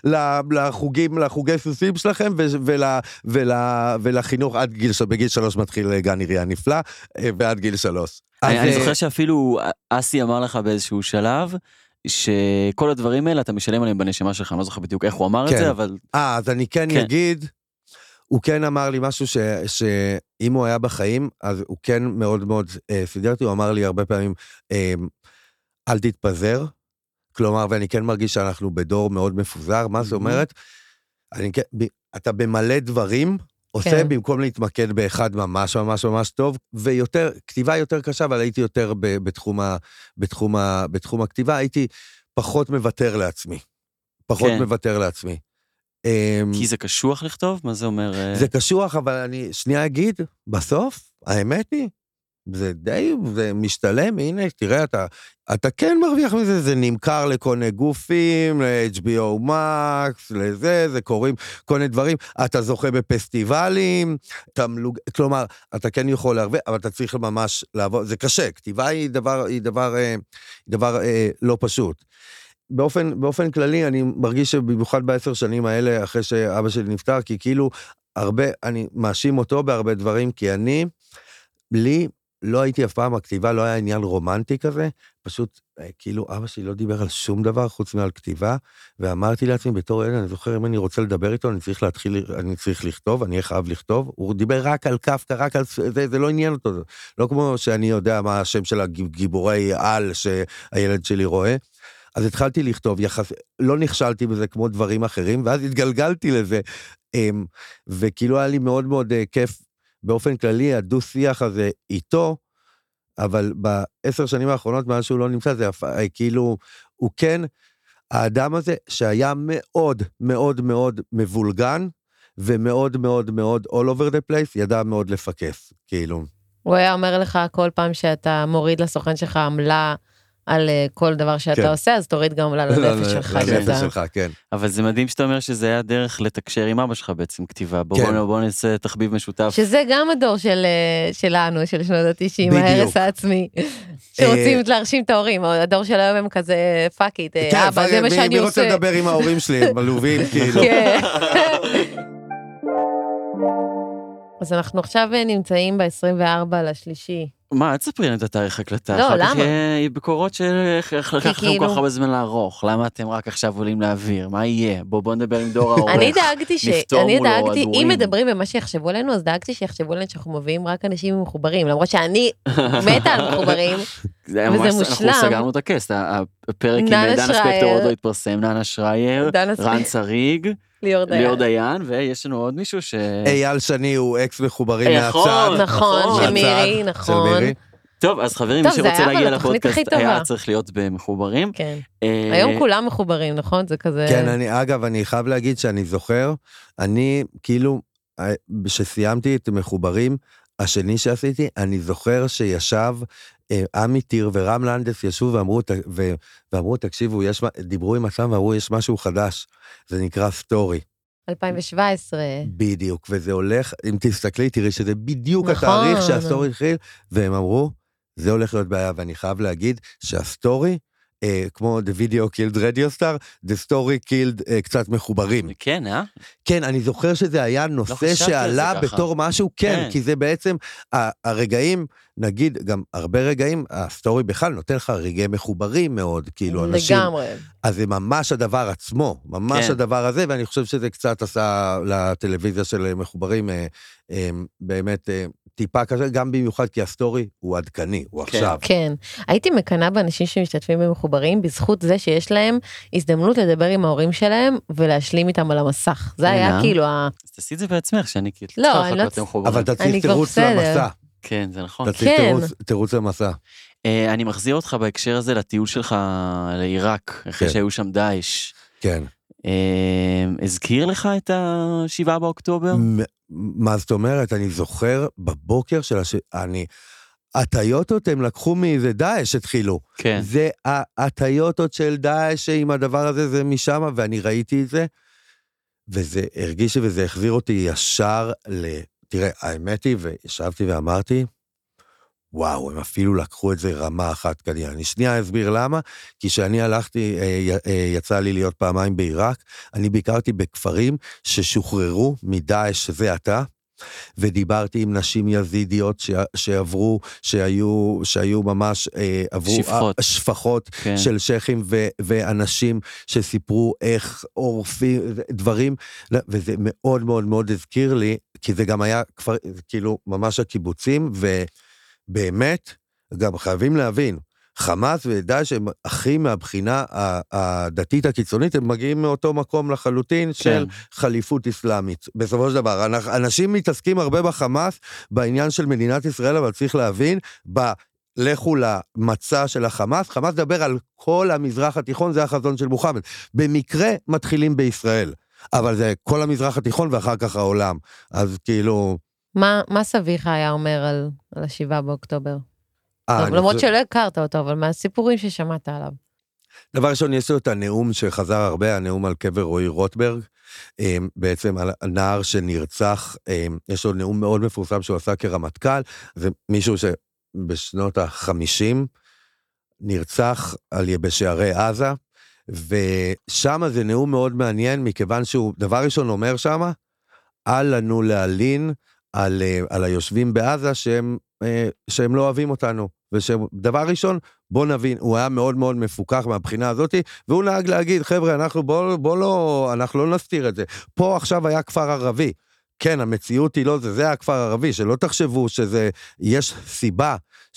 לחוגי סוסים שלכם, ולחינוך בגיל 3 מתחיל גן עירייה נפלא, ועד גיל 3. אני זוכר שאפילו אסי אמר לך באיזשהו שלב, שכל הדברים האלה אתה משלם עליהם בנשמה שלך, אני לא זוכר בדיוק איך הוא אמר את זה, אבל... אז אני כן אגיד, הוא כן אמר לי משהו שאם הוא היה בחיים, אז הוא כן מאוד מאוד סידרתי, הוא אמר לי הרבה פעמים, אל תתפזר, כלומר, ואני כן מרגיש שאנחנו בדור מאוד מפוזר, מה זה אומרת? אתה במלא דברים, עושה במקום להתמקד באחד ממש ממש ממש טוב, ויותר, כתיבה יותר קשה, אבל הייתי יותר בתחום הכתיבה, הייתי פחות מוותר לעצמי. מוותר לעצמי. כי זה קשוח לכתוב? מה זה אומר? זה קשוח, אבל אני שנייה אגיד, בסוף, האמת היא, זה די, זה משתלם, הנה, תראה, אתה כן מרוויח מזה, זה נמכר לקוני גופים, ל-HBO Max, לזה, זה קוראים כל מיני דברים, אתה זוכה בפסטיבלים, כלומר, אתה כן יכול להרוויח, אבל אתה צריך ממש לעבוד, זה קשה, כתיבה היא דבר לא פשוט. באופן כללי, אני מרגיש שבמיוחד ב10 שנים האלה, אחרי שאבא שלי נפטר, כי כאילו, אני מאשים אותו בהרבה דברים, כי לי, לא הייתי אף פעם, הכתיבה לא היה עניין רומנטי כזה, פשוט כאילו אבא שלי לא דיבר על שום דבר חוץ מעל כתיבה, ואמרתי לעצמי בתור ילד, אני זוכר אם אני רוצה לדבר איתו, אני צריך לכתוב, אני חייב לכתוב, הוא דיבר רק על קפקא, רק על זה לא עניין אותו, לא כמו שאני יודע מה השם של הגיבורי על שהילד שלי רואה, אז התחלתי לכתוב, לא נכשלתי בזה כמו דברים אחרים, ואז התגלגלתי לזה, וכאילו היה לי מאוד מאוד כיף, באופן כללי, הדו-שיח הזה איתו, אבל ב10 שנים האחרונות, מאז שהוא לא נמצא, זה כאילו, הוא כן, האדם הזה שהיה מאוד מאוד מאוד מבולגן, ומאוד מאוד מאוד all over the place, ידע מאוד לפקס, כאילו. הוא היה אומר לך כל פעם שאתה מוריד לסוכן שלך עמלה על כל דבר שאתה עושה, אז תוריד גם עמלה לנפש שלך. לנפש שלך, כן. אבל זה מדהים שאתה אומר שזה היה דרך לתקשר עם אבא שלך בעצם כתיבה. בואו נעשה תחביב משותף. שזה גם הדור שלנו, של שנות ה-90, ההרס העצמי, שרוצים להרשים את ההורים, הדור של היום הם כזה פאקית, אבא, זה מה שאני עושה. מי רוצה לדבר עם ההורים שלי, הם מלובים, כאילו. אז אנחנו עכשיו נמצאים ב-24 לשלישי. מה, את ספרי את התאריך הקלטה. לא, למה? אחר כך בכורות של איך לקח לכם כל כך הרבה זמן לערוך, למה אתם רק עכשיו עולים להעביר, מה יהיה? בואו נדבר עם דור העורך. אני דאגתי, אם מדברים במה שיחשבו עלינו, אז דאגתי שיחשבו עלינו שאנחנו מביאים רק אנשים מחוברים, למרות שאני מתה על מחוברים, וזה מושלם. אנחנו סגרנו את הקסט, הפרק עם דנה ספקטור עוד לא התפרסם, ננה שרייר, רן צריג, ליאור דיין, ויש לנו עוד מישהו אייל שני הוא אקס מחוברים מהצד. נכון, שמירי, נכון. טוב, אז חברים, מי שרוצה להגיע לפודקאסט היה צריך להיות במחוברים. כן. היום כולם מחוברים, נכון? זה כזה... כן, אגב, אני חייב להגיד שאני זוכר, אני כאילו, שסיימתי את מחוברים, השני שעשיתי, אני זוכר שישב עמי טיר ורם לנדס ישבו ואמרו, תקשיבו, דיברו עם עצמם ואמרו, יש משהו חדש, זה נקרא סטורי. 2017. בדיוק, וזה הולך, אם תסתכלי, תראי שזה בדיוק התאריך שהסטורי התחיל, והם אמרו, זה הולך להיות בעיה, ואני חייב להגיד שהסטורי, כמו The Video Killed Radio Star, The Story Killed קצת מחוברים. כן, כן, אני זוכר שזה היה נושא שעלה בתור משהו, כן, כי זה בעצם, הרגעים, נגיד, גם הרבה רגעים, הסטורי בכלל נותן לך רגעי מחוברים מאוד, כאילו אנשים. לגמרי. אז זה ממש הדבר עצמו, ממש הדבר הזה, ואני חושב שזה קצת עשה לטלוויזיה של מחוברים, באמת, טיפה כזה, גם במיוחד כי הסטורי הוא עדכני, הוא עכשיו. כן, הייתי מקנה באנשים שמשתתפים במחוברים, בזכות זה שיש להם הזדמנות לדבר עם ההורים שלהם, ולהשלים איתם על המסך. זה היה כאילו אז תעשי את זה בעצמך, שאני כאילו... לא, אני לא... אבל תציג תירוץ למסע. כן, זה נכון. תציג תירוץ למסע. אני מחזיר אותך בהקשר הזה לטיול שלך לעיראק, אחרי שהיו שם דאעש. כן. הזכיר לך את ה7 באוקטובר? מה זאת אומרת? אני זוכר בבוקר של הטיוטות הם לקחו מאיזה דאעש התחילו. כן. זה הטיוטות של דאעש עם הדבר הזה, זה משם, ואני ראיתי את זה, וזה הרגיש וזה החזיר אותי ישר תראה, האמת היא, וישבתי ואמרתי, וואו, הם אפילו לקחו את זה רמה אחת קדימה. אני שנייה אסביר למה, כי כשאני הלכתי, יצא לי להיות פעמיים בעיראק, אני ביקרתי בכפרים ששוחררו מדאעש, שזה אתה, ודיברתי עם נשים יזידיות שעברו, שהיו ממש, עברו שפחות של שכים ואנשים שסיפרו איך עורפים, דברים, וזה מאוד מאוד מאוד הזכיר לי, כי זה גם היה כבר, כאילו, ממש הקיבוצים, ובאמת, גם חייבים להבין, חמאס ודאעש הם אחים מהבחינה הדתית הקיצונית, הם מגיעים מאותו מקום לחלוטין של חליפות אסלאמית. בסופו של דבר, אנשים מתעסקים הרבה בחמאס, בעניין של מדינת ישראל, אבל צריך להבין, לכו למצע של החמאס, חמאס דבר על כל המזרח התיכון, זה החזון של מוחמד. במקרה מתחילים בישראל, אבל זה כל המזרח התיכון ואחר כך העולם. אז כאילו... מה סביך היה אומר על 7 באוקטובר? למרות שלא הכרת אותו, אבל מהסיפורים ששמעת עליו. דבר ראשון, יש לו את הנאום שחזר הרבה, הנאום על קבר רועי רוטברג, בעצם על הנער שנרצח, יש לו נאום מאוד מפורסם שהוא עשה כרמטכ"ל, זה מישהו שבשנות ה-50 נרצח בשערי עזה, ושם זה נאום מאוד מעניין, מכיוון שהוא דבר ראשון אומר שם, אל לנו להלין על היושבים בעזה שהם לא אוהבים אותנו, ודבר ראשון, בוא נבין, הוא היה מאוד מאוד מפוקח מהבחינה הזאת, והוא נהג להגיד, חבר'ה, אנחנו לא נסתיר את זה, פה עכשיו היה כפר ערבי, כן, המציאות היא לא, זה הכפר הערבי, שלא תחשבו שזה, יש סיבה,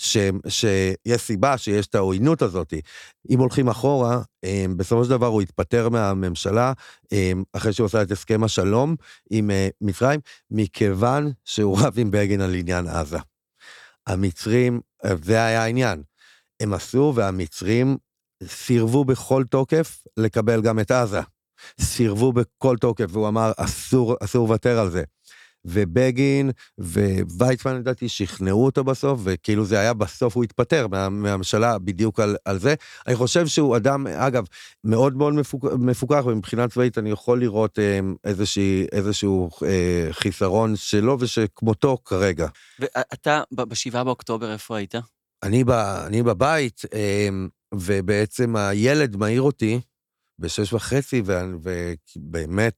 שיש סיבה שיש את העוינות הזאת. אם הולכים אחורה, בסופו של דבר הוא התפטר מהממשלה, אחרי שהוא עושה את הסכם השלום עם מצרים, מכיוון שהוא רב עם בגין על עניין עזה. המצרים, זה היה העניין. הם עשו, והמצרים סירבו בכל תוקף לקבל גם את עזה. סירבו בכל תוקף, והוא אמר, אסור ותר על זה. ובגין וויצמן לדעתי שכנעו אותו בסוף, וכאילו זה היה בסוף הוא התפטר מהממשלה בדיוק על זה. אני חושב שהוא אדם, אגב, מאוד מאוד מפוקח, ומבחינת צבאית אני יכול לראות איזשהו חיסרון שלו ושכמותו כרגע. ואתה ב7 באוקטובר איפה היית? אני בבית, ובעצם הילד מעיר אותי ב6:30, ובאמת,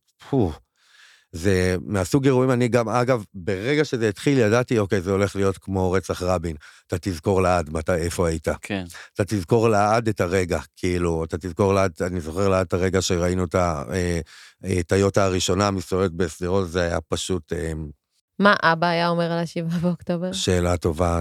זה מהסוג אירועים, אני גם, אגב, ברגע שזה התחיל, ידעתי, אוקיי, זה הולך להיות כמו רצח רבין, אתה תזכור לעד איפה היית. כן. אתה תזכור לעד את הרגע, כאילו, אתה תזכור לעד, אני זוכר לעד את הרגע שראינו את הטיוטה הראשונה, מסתובבת בסדרות, זה היה פשוט... מה אבא היה אומר על 7 באוקטובר? שאלה טובה,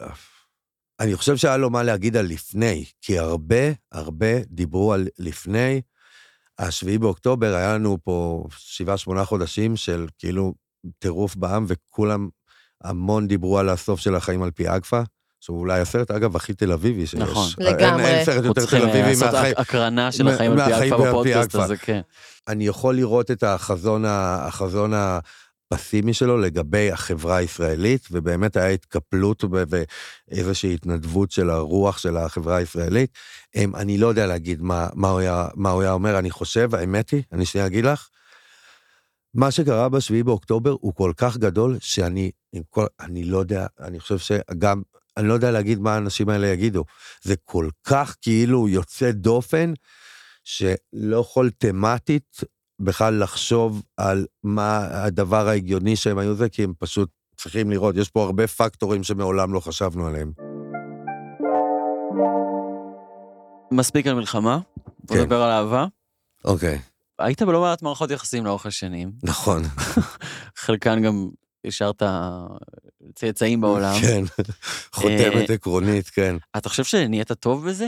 אני חושב שהיה לו מה להגיד על לפני, כי הרבה דיברו על לפני, 7 באוקטובר היה לנו פה 7-8 חודשים של כאילו טירוף בעם, וכולם המון דיברו על הסוף של החיים על פי אגפה, שהוא אולי הסרט, אגב, הכי תל אביבי שיש. נכון. לגמרי. אין סרט יותר תל אביבי מהחיים. לעשות הקרנה של החיים על פי אגפה בפודקאסט הזה, כן. אני יכול לראות את החזון הפסימי שלו לגבי החברה הישראלית, ובאמת היה התקפלות ואיזושהי התנדבות של הרוח של החברה הישראלית. אני לא יודע להגיד מה הוא היה אומר, אני חושב, האמת היא, אני שנייה אגיד לך, מה שקרה ב7 באוקטובר הוא כל כך גדול, אני לא יודע, אני חושב שגם, אני לא יודע להגיד מה האנשים האלה יגידו, זה כל כך כאילו יוצא דופן, שלא יכול תמטית, בכלל לחשוב על מה הדבר ההגיוני שהם היו זה, כי הם פשוט צריכים לראות, יש פה הרבה פקטורים שמעולם לא חשבנו עליהם. מספיק על מלחמה, בוא נדבר על אהבה. אוקיי. היית בלא מעט מערכות יחסים לאורך השנים. נכון. חלקן גם השארת צאצאים בעולם. כן, חותמת עקרונית, כן. אתה חושב שנהיית טוב בזה?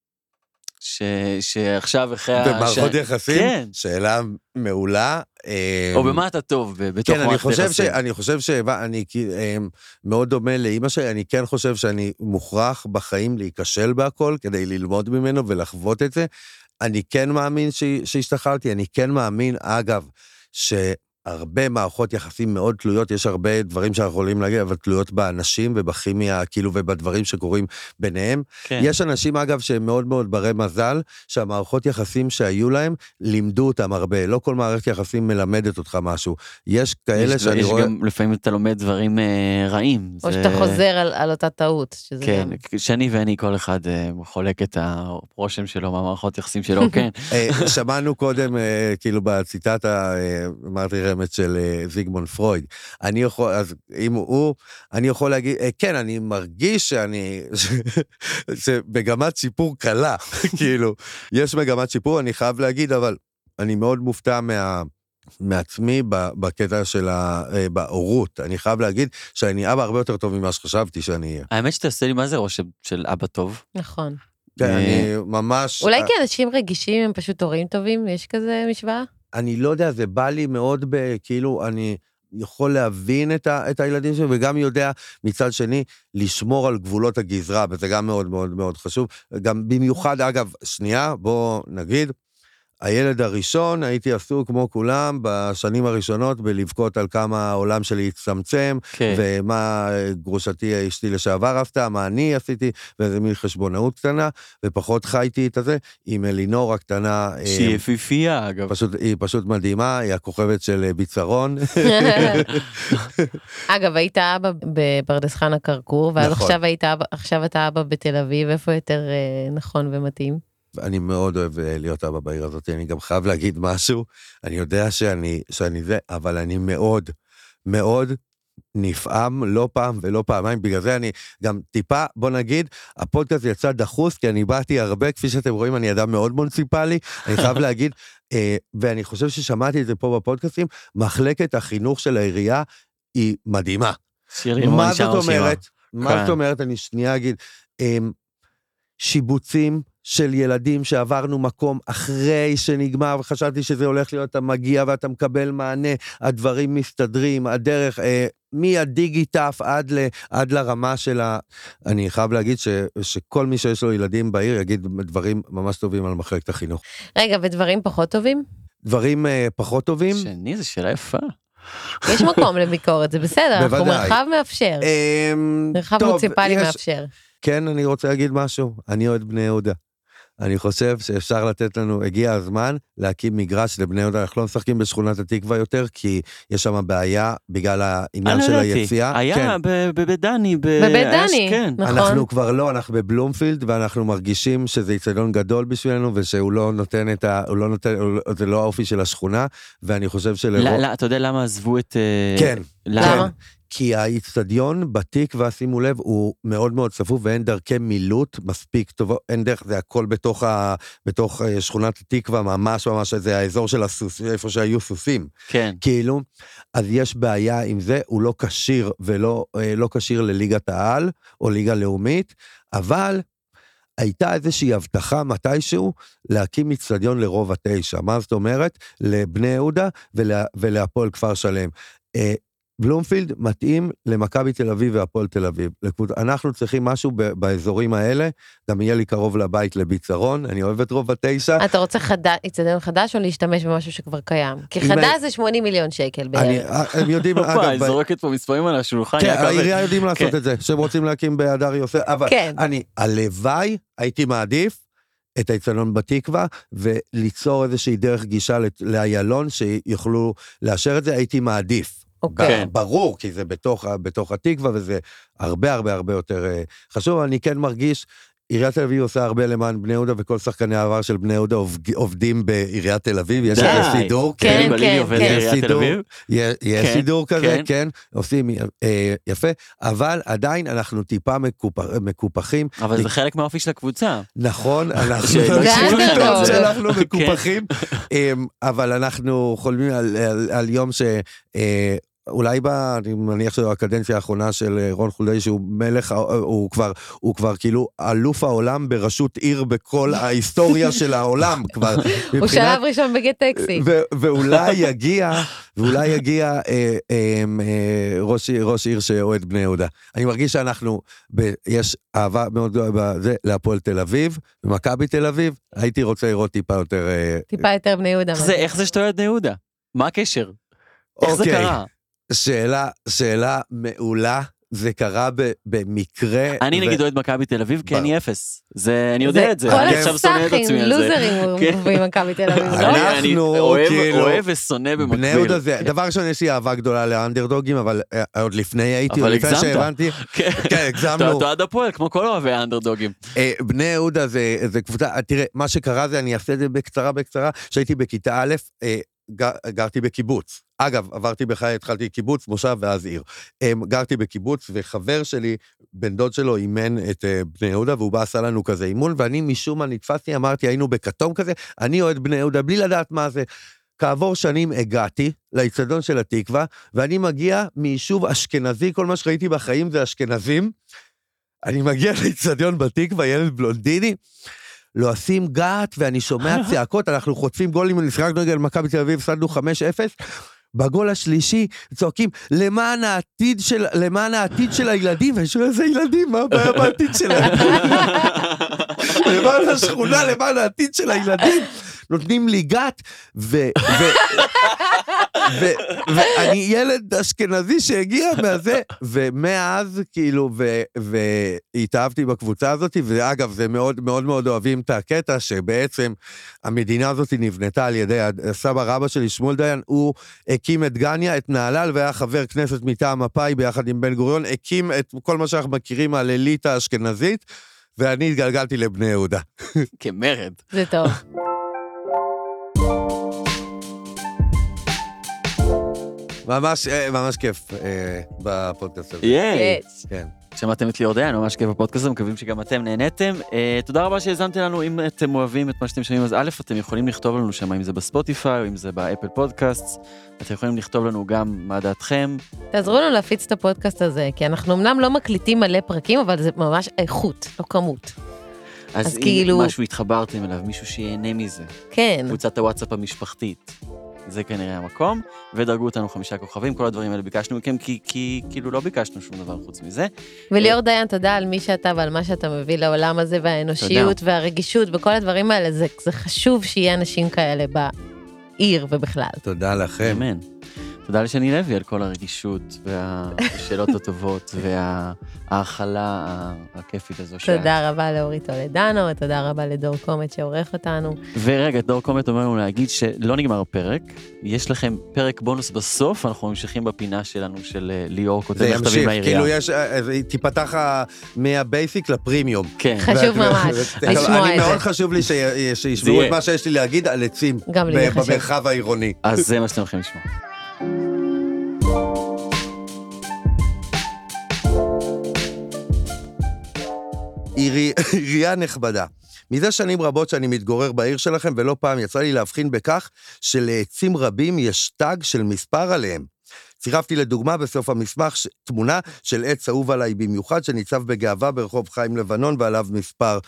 שעכשיו אחרי... במערכות יחסים? כן. שאלה מעולה. או במה אתה טוב בתוך מערכת יחסים? אני חושב שאני מאוד דומה לאמא שלי, אני כן חושב שאני מוכרח בחיים להיכשל בהכל, כדי ללמוד ממנו ולחוות את זה. אני כן מאמין שהשתחררתי, אני כן מאמין, אגב, הרבה מערכות יחסים מאוד תלויות, יש הרבה דברים שאנחנו יכולים להגיד, אבל תלויות באנשים ובכימיה, כאילו, ובדברים שקורים ביניהם. כן. יש אנשים, אגב, שהם מאוד מאוד ברי מזל, שהמערכות יחסים שהיו להם, לימדו אותם הרבה. לא כל מערכת יחסים מלמדת אותך משהו. יש כאלה שאני רואה... יש גם, לפעמים אתה לומד דברים רעים. או שאתה חוזר על אותה טעות. כן, שני ואני, כל אחד חולק את הרושם שלו, מהמערכות יחסים שלו, כן. שמענו קודם, כאילו, בציטטה, אמרתי של זיגמונד פרויד. אני יכול להגיד, כן, אני מרגיש שבמגמת שיפור קלה, כאילו, יש מגמת שיפור, אני חייב להגיד, אבל אני מאוד מופתע מעצמי בקטע של בהורות. אני חייב להגיד שאני אבא הרבה יותר טוב ממה שחשבתי שאני אהיה. האמת שאתה עושה לי מה זה רושם של אבא טוב? נכון. כן, אני ממש... אולי כי אנשים רגישים הם פשוט הורים טובים? יש כזה משוואה? אני לא יודע, זה בא לי מאוד כאילו, אני יכול להבין את הילדים שלי, וגם יודע מצד שני, לשמור על גבולות הגזרה, וזה גם מאוד מאוד מאוד חשוב. גם במיוחד, אגב, שנייה, בוא נגיד, הילד הראשון, הייתי עסוק כמו כולם, בשנים הראשונות, בלבכות על כמה העולם שלי הצטמצם, כן. ומה גרושתי אשתי לשעבר עשתה, מה אני עשיתי, ואיזה מין חשבונאות קטנה, ופחות חייתי את זה, עם אלינור הקטנה. שהיא יפיפייה, אגב. היא פשוט מדהימה, היא הכוכבת של ביצרון. אגב, היית אבא בפרדס חנה כרכור, ואז נכון. עכשיו אתה אבא בתל אביב, איפה יותר נכון ומתאים? אני מאוד אוהב להיות אבא בעיר הזאת, אני גם חייב להגיד משהו, אני יודע שאני זה, אבל אני מאוד, מאוד נפעם לא פעם ולא פעמיים, בגלל זה אני גם טיפה, בוא נגיד, הפודקאסט יצא דחוס, כי אני באתי הרבה, כפי שאתם רואים, אני אדם מאוד מונציפלי, אני חייב להגיד, ואני חושב ששמעתי את זה פה בפודקאסטים, מחלקת החינוך של העירייה היא מדהימה. מה זאת אומרת? מה זאת אומרת? אני שנייה אגיד, שיבוצים של ילדים שעברנו מקום אחרי שנגמר, וחשבתי שזה הולך להיות, אתה מגיע ואתה מקבל מענה, הדברים מסתדרים, הדרך, מהדיגיטף עד לרמה של אני חייב להגיד שכל מי שיש לו ילדים בעיר יגיד דברים ממש טובים על מחלקת החינוך. רגע, ודברים פחות טובים? דברים פחות טובים? שני, זו שאלה יפה. יש מקום לביקורת, זה בסדר, אנחנו מרחב מאפשר. מרחב מוניציפלי מאפשר. כן, אני רוצה להגיד משהו, אני אוהד בני יהודה. אני חושב שאפשר לתת לנו, הגיע הזמן להקים מגרש לבני יהודה, אנחנו לא משחקים בשכונת התקווה יותר, כי יש שם בעיה בגלל העניין של היציאה. היה בדני, בבדני, נכון. אנחנו כבר לא, אנחנו בבלומפילד, ואנחנו מרגישים שזה יצטדיון גדול בשבילנו, ושהוא לא נותן זה לא האופי של השכונה, ואני חושב לא, אתה יודע למה עזבו את... כן. למה? כי האצטדיון בתקווה, שימו לב, הוא מאוד מאוד צפוף, ואין דרכי מילוט מספיק טוב, אין דרך, זה הכל בתוך שכונת התקווה, ממש ממש, זה האזור של הסוס, איפה שהיו סוסים. כן. כאילו, אז יש בעיה עם זה, הוא לא קשיר, ולא לא קשיר לליגת העל, או ליגה לאומית, אבל הייתה איזושהי הבטחה מתישהו, להקים אצטדיון לרובע 9, מה זאת אומרת? לבני יהודה, ולהפועל כפר שלם. בלומפילד מתאים למכבי תל אביב והפועל תל אביב. אנחנו צריכים משהו באזורים האלה, גם יהיה לי קרוב לבית לביצרון, אני אוהב את רובע 9. אתה רוצה אצטדיון חדש או להשתמש במשהו שכבר קיים? כי חדש זה 80 מיליון שקל בערך. הם יודעים, אגב... אני זורקת פה מספרים על השולחן. כן, העירייה יודעים לעשות את זה, שהם רוצים להקים בהדר יוסף, אבל אני, הלוואי, הייתי מעדיף, את האצטדיון בתקווה, וליצור איזושהי דרך גישה לאיילון, שיוכלו לאשר את זה, הייתי מעדיף. ברור, כי זה בתוך התקווה, וזה הרבה הרבה הרבה יותר חשוב, אני כן מרגיש, עיריית תל אביב עושה הרבה למען בני יהודה, וכל שחקני העבר של בני יהודה עובדים בעיריית תל אביב, יש איזה סידור, יש סידור כזה, כן, עושים יפה, אבל עדיין אנחנו טיפה מקופחים. אבל זה חלק מהאופי של הקבוצה. נכון, אנחנו מקופחים, אבל אנחנו חולמים על יום ש... אולי אני מניח שהקדנציה האחרונה של רון חולדאי, שהוא מלך, הוא כבר כאילו אלוף העולם בראשות עיר בכל ההיסטוריה של העולם, כבר. הוא שלב ראשון בגט טקסי. ואולי יגיע ראש עיר שאוהד בני יהודה. אני מרגיש שאנחנו, יש אהבה מאוד גדולה להפועל תל אביב, במכבי תל אביב, הייתי רוצה לראות טיפה יותר בני יהודה. איך זה שאתה אוהד בני יהודה? מה הקשר? איך זה קרה? שאלה מעולה, זה קרה במקרה... אני נגיד אוהד מכבי תל אביב, כי אני אפס. אני יודע את זה. כל הסאחים, לוזרים מובילים מכבי תל אביב. אני אוהב ושונא במקביל. בני יהודה זה, דבר ראשון יש לי אהבה גדולה לאנדרדוגים, אבל עוד לפני הייתי, אבל לפני שהבנתי. כן, הגזמנו. אתה עד הפועל, כמו כל אוהבי האנדרדוגים. בני יהודה זה קבוצה, תראה, מה שקרה זה, אני אעשה את זה בקצרה, שהייתי בכיתה א', גרתי בקיבוץ. אגב, עברתי בחיי, התחלתי קיבוץ, מושב ואז עיר. גרתי בקיבוץ, וחבר שלי, בן דוד שלו, אימן את בני יהודה, והוא בא עשה לנו כזה אימון, ואני משום מה נתפסתי, אמרתי, היינו בכתום כזה, אני אוהד בני יהודה, בלי לדעת מה זה. כעבור שנים הגעתי לאצטדיון של התקווה, ואני מגיע מיישוב אשכנזי, כל מה שראיתי בחיים זה אשכנזים, אני מגיע לאצטדיון בתקווה, ילד בלונדיני, לא עושים גת, ואני שומע צעקות, אנחנו חוטפים גולים, נשחקנו נגד מכבי תל אביב, הפסדנו 5-0, בגול השלישי צועקים, למען העתיד של הילדים, ואני שואל, איזה ילדים, מה הבעיה בעתיד שלהם? למען השכונה, למען העתיד של הילדים, נותנים לי גת, ואני ילד אשכנזי שהגיע מהזה, ומאז כאילו, והתאהבתי בקבוצה הזאת, ואגב, זה מאוד מאוד מאוד אוהבים את הקטע, שבעצם המדינה הזאת נבנתה על ידי סבא רבא שלי, שמואל דיין, הוא הקים את גניה, את נהלל, והיה חבר כנסת מטעם מפא"י, ביחד עם בן גוריון, הקים את כל מה שאנחנו מכירים על אליטה האשכנזית, ואני התגלגלתי לבני יהודה. כמרד. זה טוב. ממש כיף בפודקאסט הזה. כן. שמעתם את ליאור דיין, ממש כיף בפודקאסט, מקווים שגם אתם נהניתם. תודה רבה שהזמתם לנו, אם אתם אוהבים את מה שאתם שומעים, אז א', אתם יכולים לכתוב לנו שם, אם זה בספוטיפיי, או אם זה באפל פודקאסט, אתם יכולים לכתוב לנו גם מה דעתכם. תעזרו לנו להפיץ את הפודקאסט הזה, כי אנחנו אמנם לא מקליטים מלא פרקים, אבל זה ממש איכות, לא כמות. אז אם כאילו... משהו התחברתם אליו, מישהו שיהנה מזה. כן. קבוצת הוואטסאפ המשפחתית. זה כנראה המקום, ודרגו אותנו 5 כוכבים, כל הדברים האלה ביקשנו מכם, כי כאילו לא ביקשנו שום דבר חוץ מזה. וליאור דיין, תודה על מי שאתה ועל מה שאתה מביא לעולם הזה, והאנושיות והרגישות, וכל הדברים האלה, זה חשוב שיהיה אנשים כאלה בעיר ובכלל. תודה לכם. אמן. תודה לשני לוי על כל הרגישות והשאלות הטובות וההאכלה הכיפית הזו. תודה רבה לאורית טולדנו, ותודה רבה לדור קומט שעורך אותנו. ורגע, דור קומט אומר לנו להגיד שלא נגמר הפרק, יש לכם פרק בונוס בסוף, אנחנו ממשיכים בפינה שלנו של ליאור כותב מכתבים לעירייה. כאילו יש, תיפתח מהבייסיק לפרימיום. כן. חשוב ממש, לשמוע את זה. אני מאוד חשוב לי שישמעו את מה שיש לי להגיד על עצים במרחב העירוני. אז זה מה שאתם הולכים לשמוע. עירייה נכבדה. מזה שנים רבות שאני מתגורר בעיר שלכם, ולא פעם יצא לי להבחין בכך שלעצים רבים יש טאג של מספר עליהם. צירפתי לדוגמה בסוף המסמך תמונה של עץ אהוב עליי במיוחד, שניצב בגאווה ברחוב חיים לבנון, ועליו מספר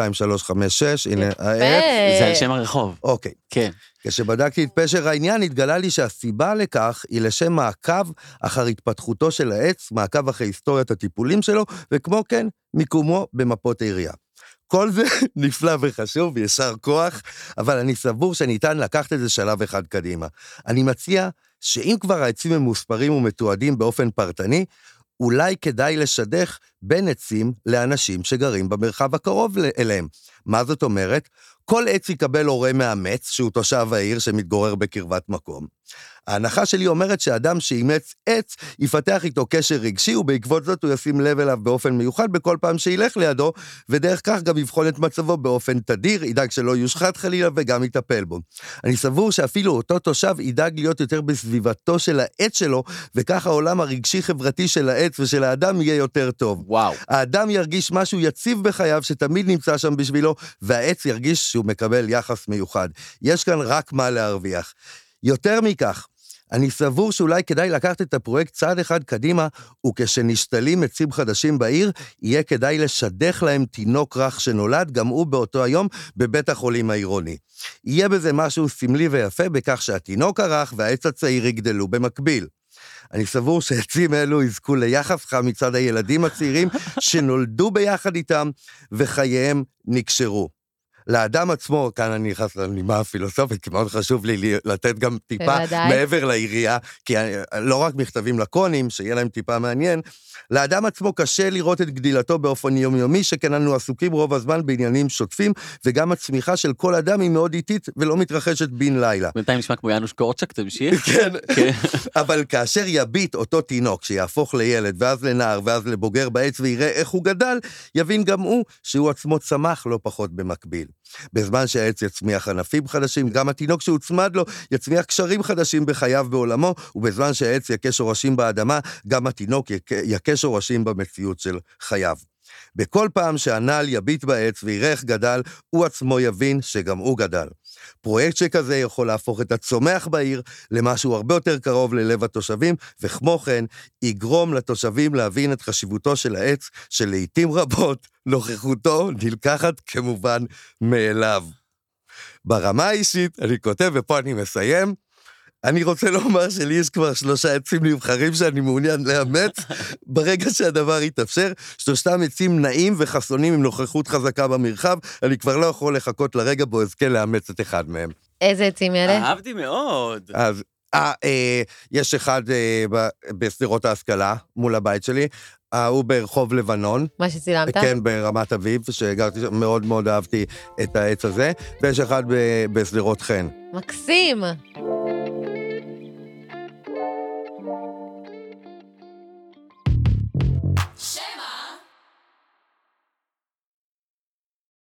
2356, הנה העץ. זה על שם הרחוב. אוקיי. כן. כשבדקתי את פשר העניין, התגלה לי שהסיבה לכך היא לשם מעקב אחר התפתחותו של העץ, מעקב אחרי היסטוריית הטיפולים שלו, וכמו כן, מיקומו במפות העירייה. כל זה נפלא וחשוב, ישר כוח, אבל אני סבור שניתן לקחת את זה שלב אחד קדימה. אני מציע שאם כבר העצים הם מוספרים ומתועדים באופן פרטני, אולי כדאי לשדך בין עצים לאנשים שגרים במרחב הקרוב אליהם. מה זאת אומרת? כל עץ יקבל הורה מאמץ, שהוא תושב העיר שמתגורר בקרבת מקום. ההנחה שלי אומרת שאדם שאימץ עץ, יפתח איתו קשר רגשי, ובעקבות זאת הוא ישים לב אליו באופן מיוחד בכל פעם שילך לידו, ודרך כך גם יבחון את מצבו באופן תדיר, ידאג שלא יושחת חלילה וגם יטפל בו. אני סבור שאפילו אותו תושב ידאג להיות יותר בסביבתו של העץ שלו, וכך העולם הרגשי-חברתי של העץ ושל האדם יהיה יותר טוב. וואו. האדם ירגיש משהו יציב בחייו שתמיד נמצא שם בשבילו, והעץ ירגיש שהוא מקבל יחס מיוחד. יש כאן רק מה להרוויח. יותר מכך, אני סבור שאולי כדאי לקחת את הפרויקט צעד אחד קדימה, וכשנשתלים עצים חדשים בעיר, יהיה כדאי לשדך להם תינוק רך שנולד, גם הוא באותו היום, בבית החולים העירוני. יהיה בזה משהו סמלי ויפה, בכך שהתינוק הרך והעץ הצעיר יגדלו במקביל. אני סבור שעצים אלו יזכו ליחס חם מצד הילדים הצעירים, שנולדו ביחד איתם, וחייהם נקשרו. לאדם עצמו, כאן אני נכנס לנימה הפילוסופית, כי מאוד חשוב לי לתת גם טיפה מעבר לעירייה, כי לא רק מכתבים לקונים, שיהיה להם טיפה מעניין, לאדם עצמו קשה לראות את גדילתו באופן יומיומי, שכן אנו עסוקים רוב הזמן בעניינים שוטפים, וגם הצמיחה של כל אדם היא מאוד איטית, ולא מתרחשת בין לילה. בינתיים נשמע כמו יאנוש קורצ'ק, תמשיך. כן, אבל כאשר יביט אותו תינוק, שיהפוך לילד, ואז לנער, ואז לבוגר בעץ, ויראה איך הוא גדל, יבין גם הוא שהוא עצמו צמח לא פחות במקביל. בזמן שהעץ יצמיח ענפים חדשים, גם התינוק שהוצמד לו יצמיח קשרים חדשים בחייו בעולמו, ובזמן שהעץ יכה שורשים באדמה, גם התינוק יכה שורשים במציאות של חייו. בכל פעם שהנעל יביט בעץ ויראה איך גדל, הוא עצמו יבין שגם הוא גדל. פרויקט שכזה יכול להפוך את הצומח בעיר למשהו הרבה יותר קרוב ללב התושבים, וכמו כן יגרום לתושבים להבין את חשיבותו של העץ, שלעיתים רבות נוכחותו נלקחת כמובן מאליו. ברמה האישית, אני כותב, ופה אני מסיים, אני רוצה לומר שלי יש כבר 3 עצים נבחרים שאני מעוניין לאמץ, ברגע שהדבר יתאפשר, 3 עצים נעים וחסונים עם נוכחות חזקה במרחב, אני כבר לא יכול לחכות לרגע בו אזכה לאמץ את אחד מהם. איזה עצים אלה? אהבתי מאוד. אז, יש אחד בסדירות ההשכלה, מול הבית שלי, הוא ברחוב לבנון. מה שצילמת? כן, ברמת אביב, שגרתי שם, מאוד מאוד אהבתי את העץ הזה, ויש אחד בסדירות חן. מקסים.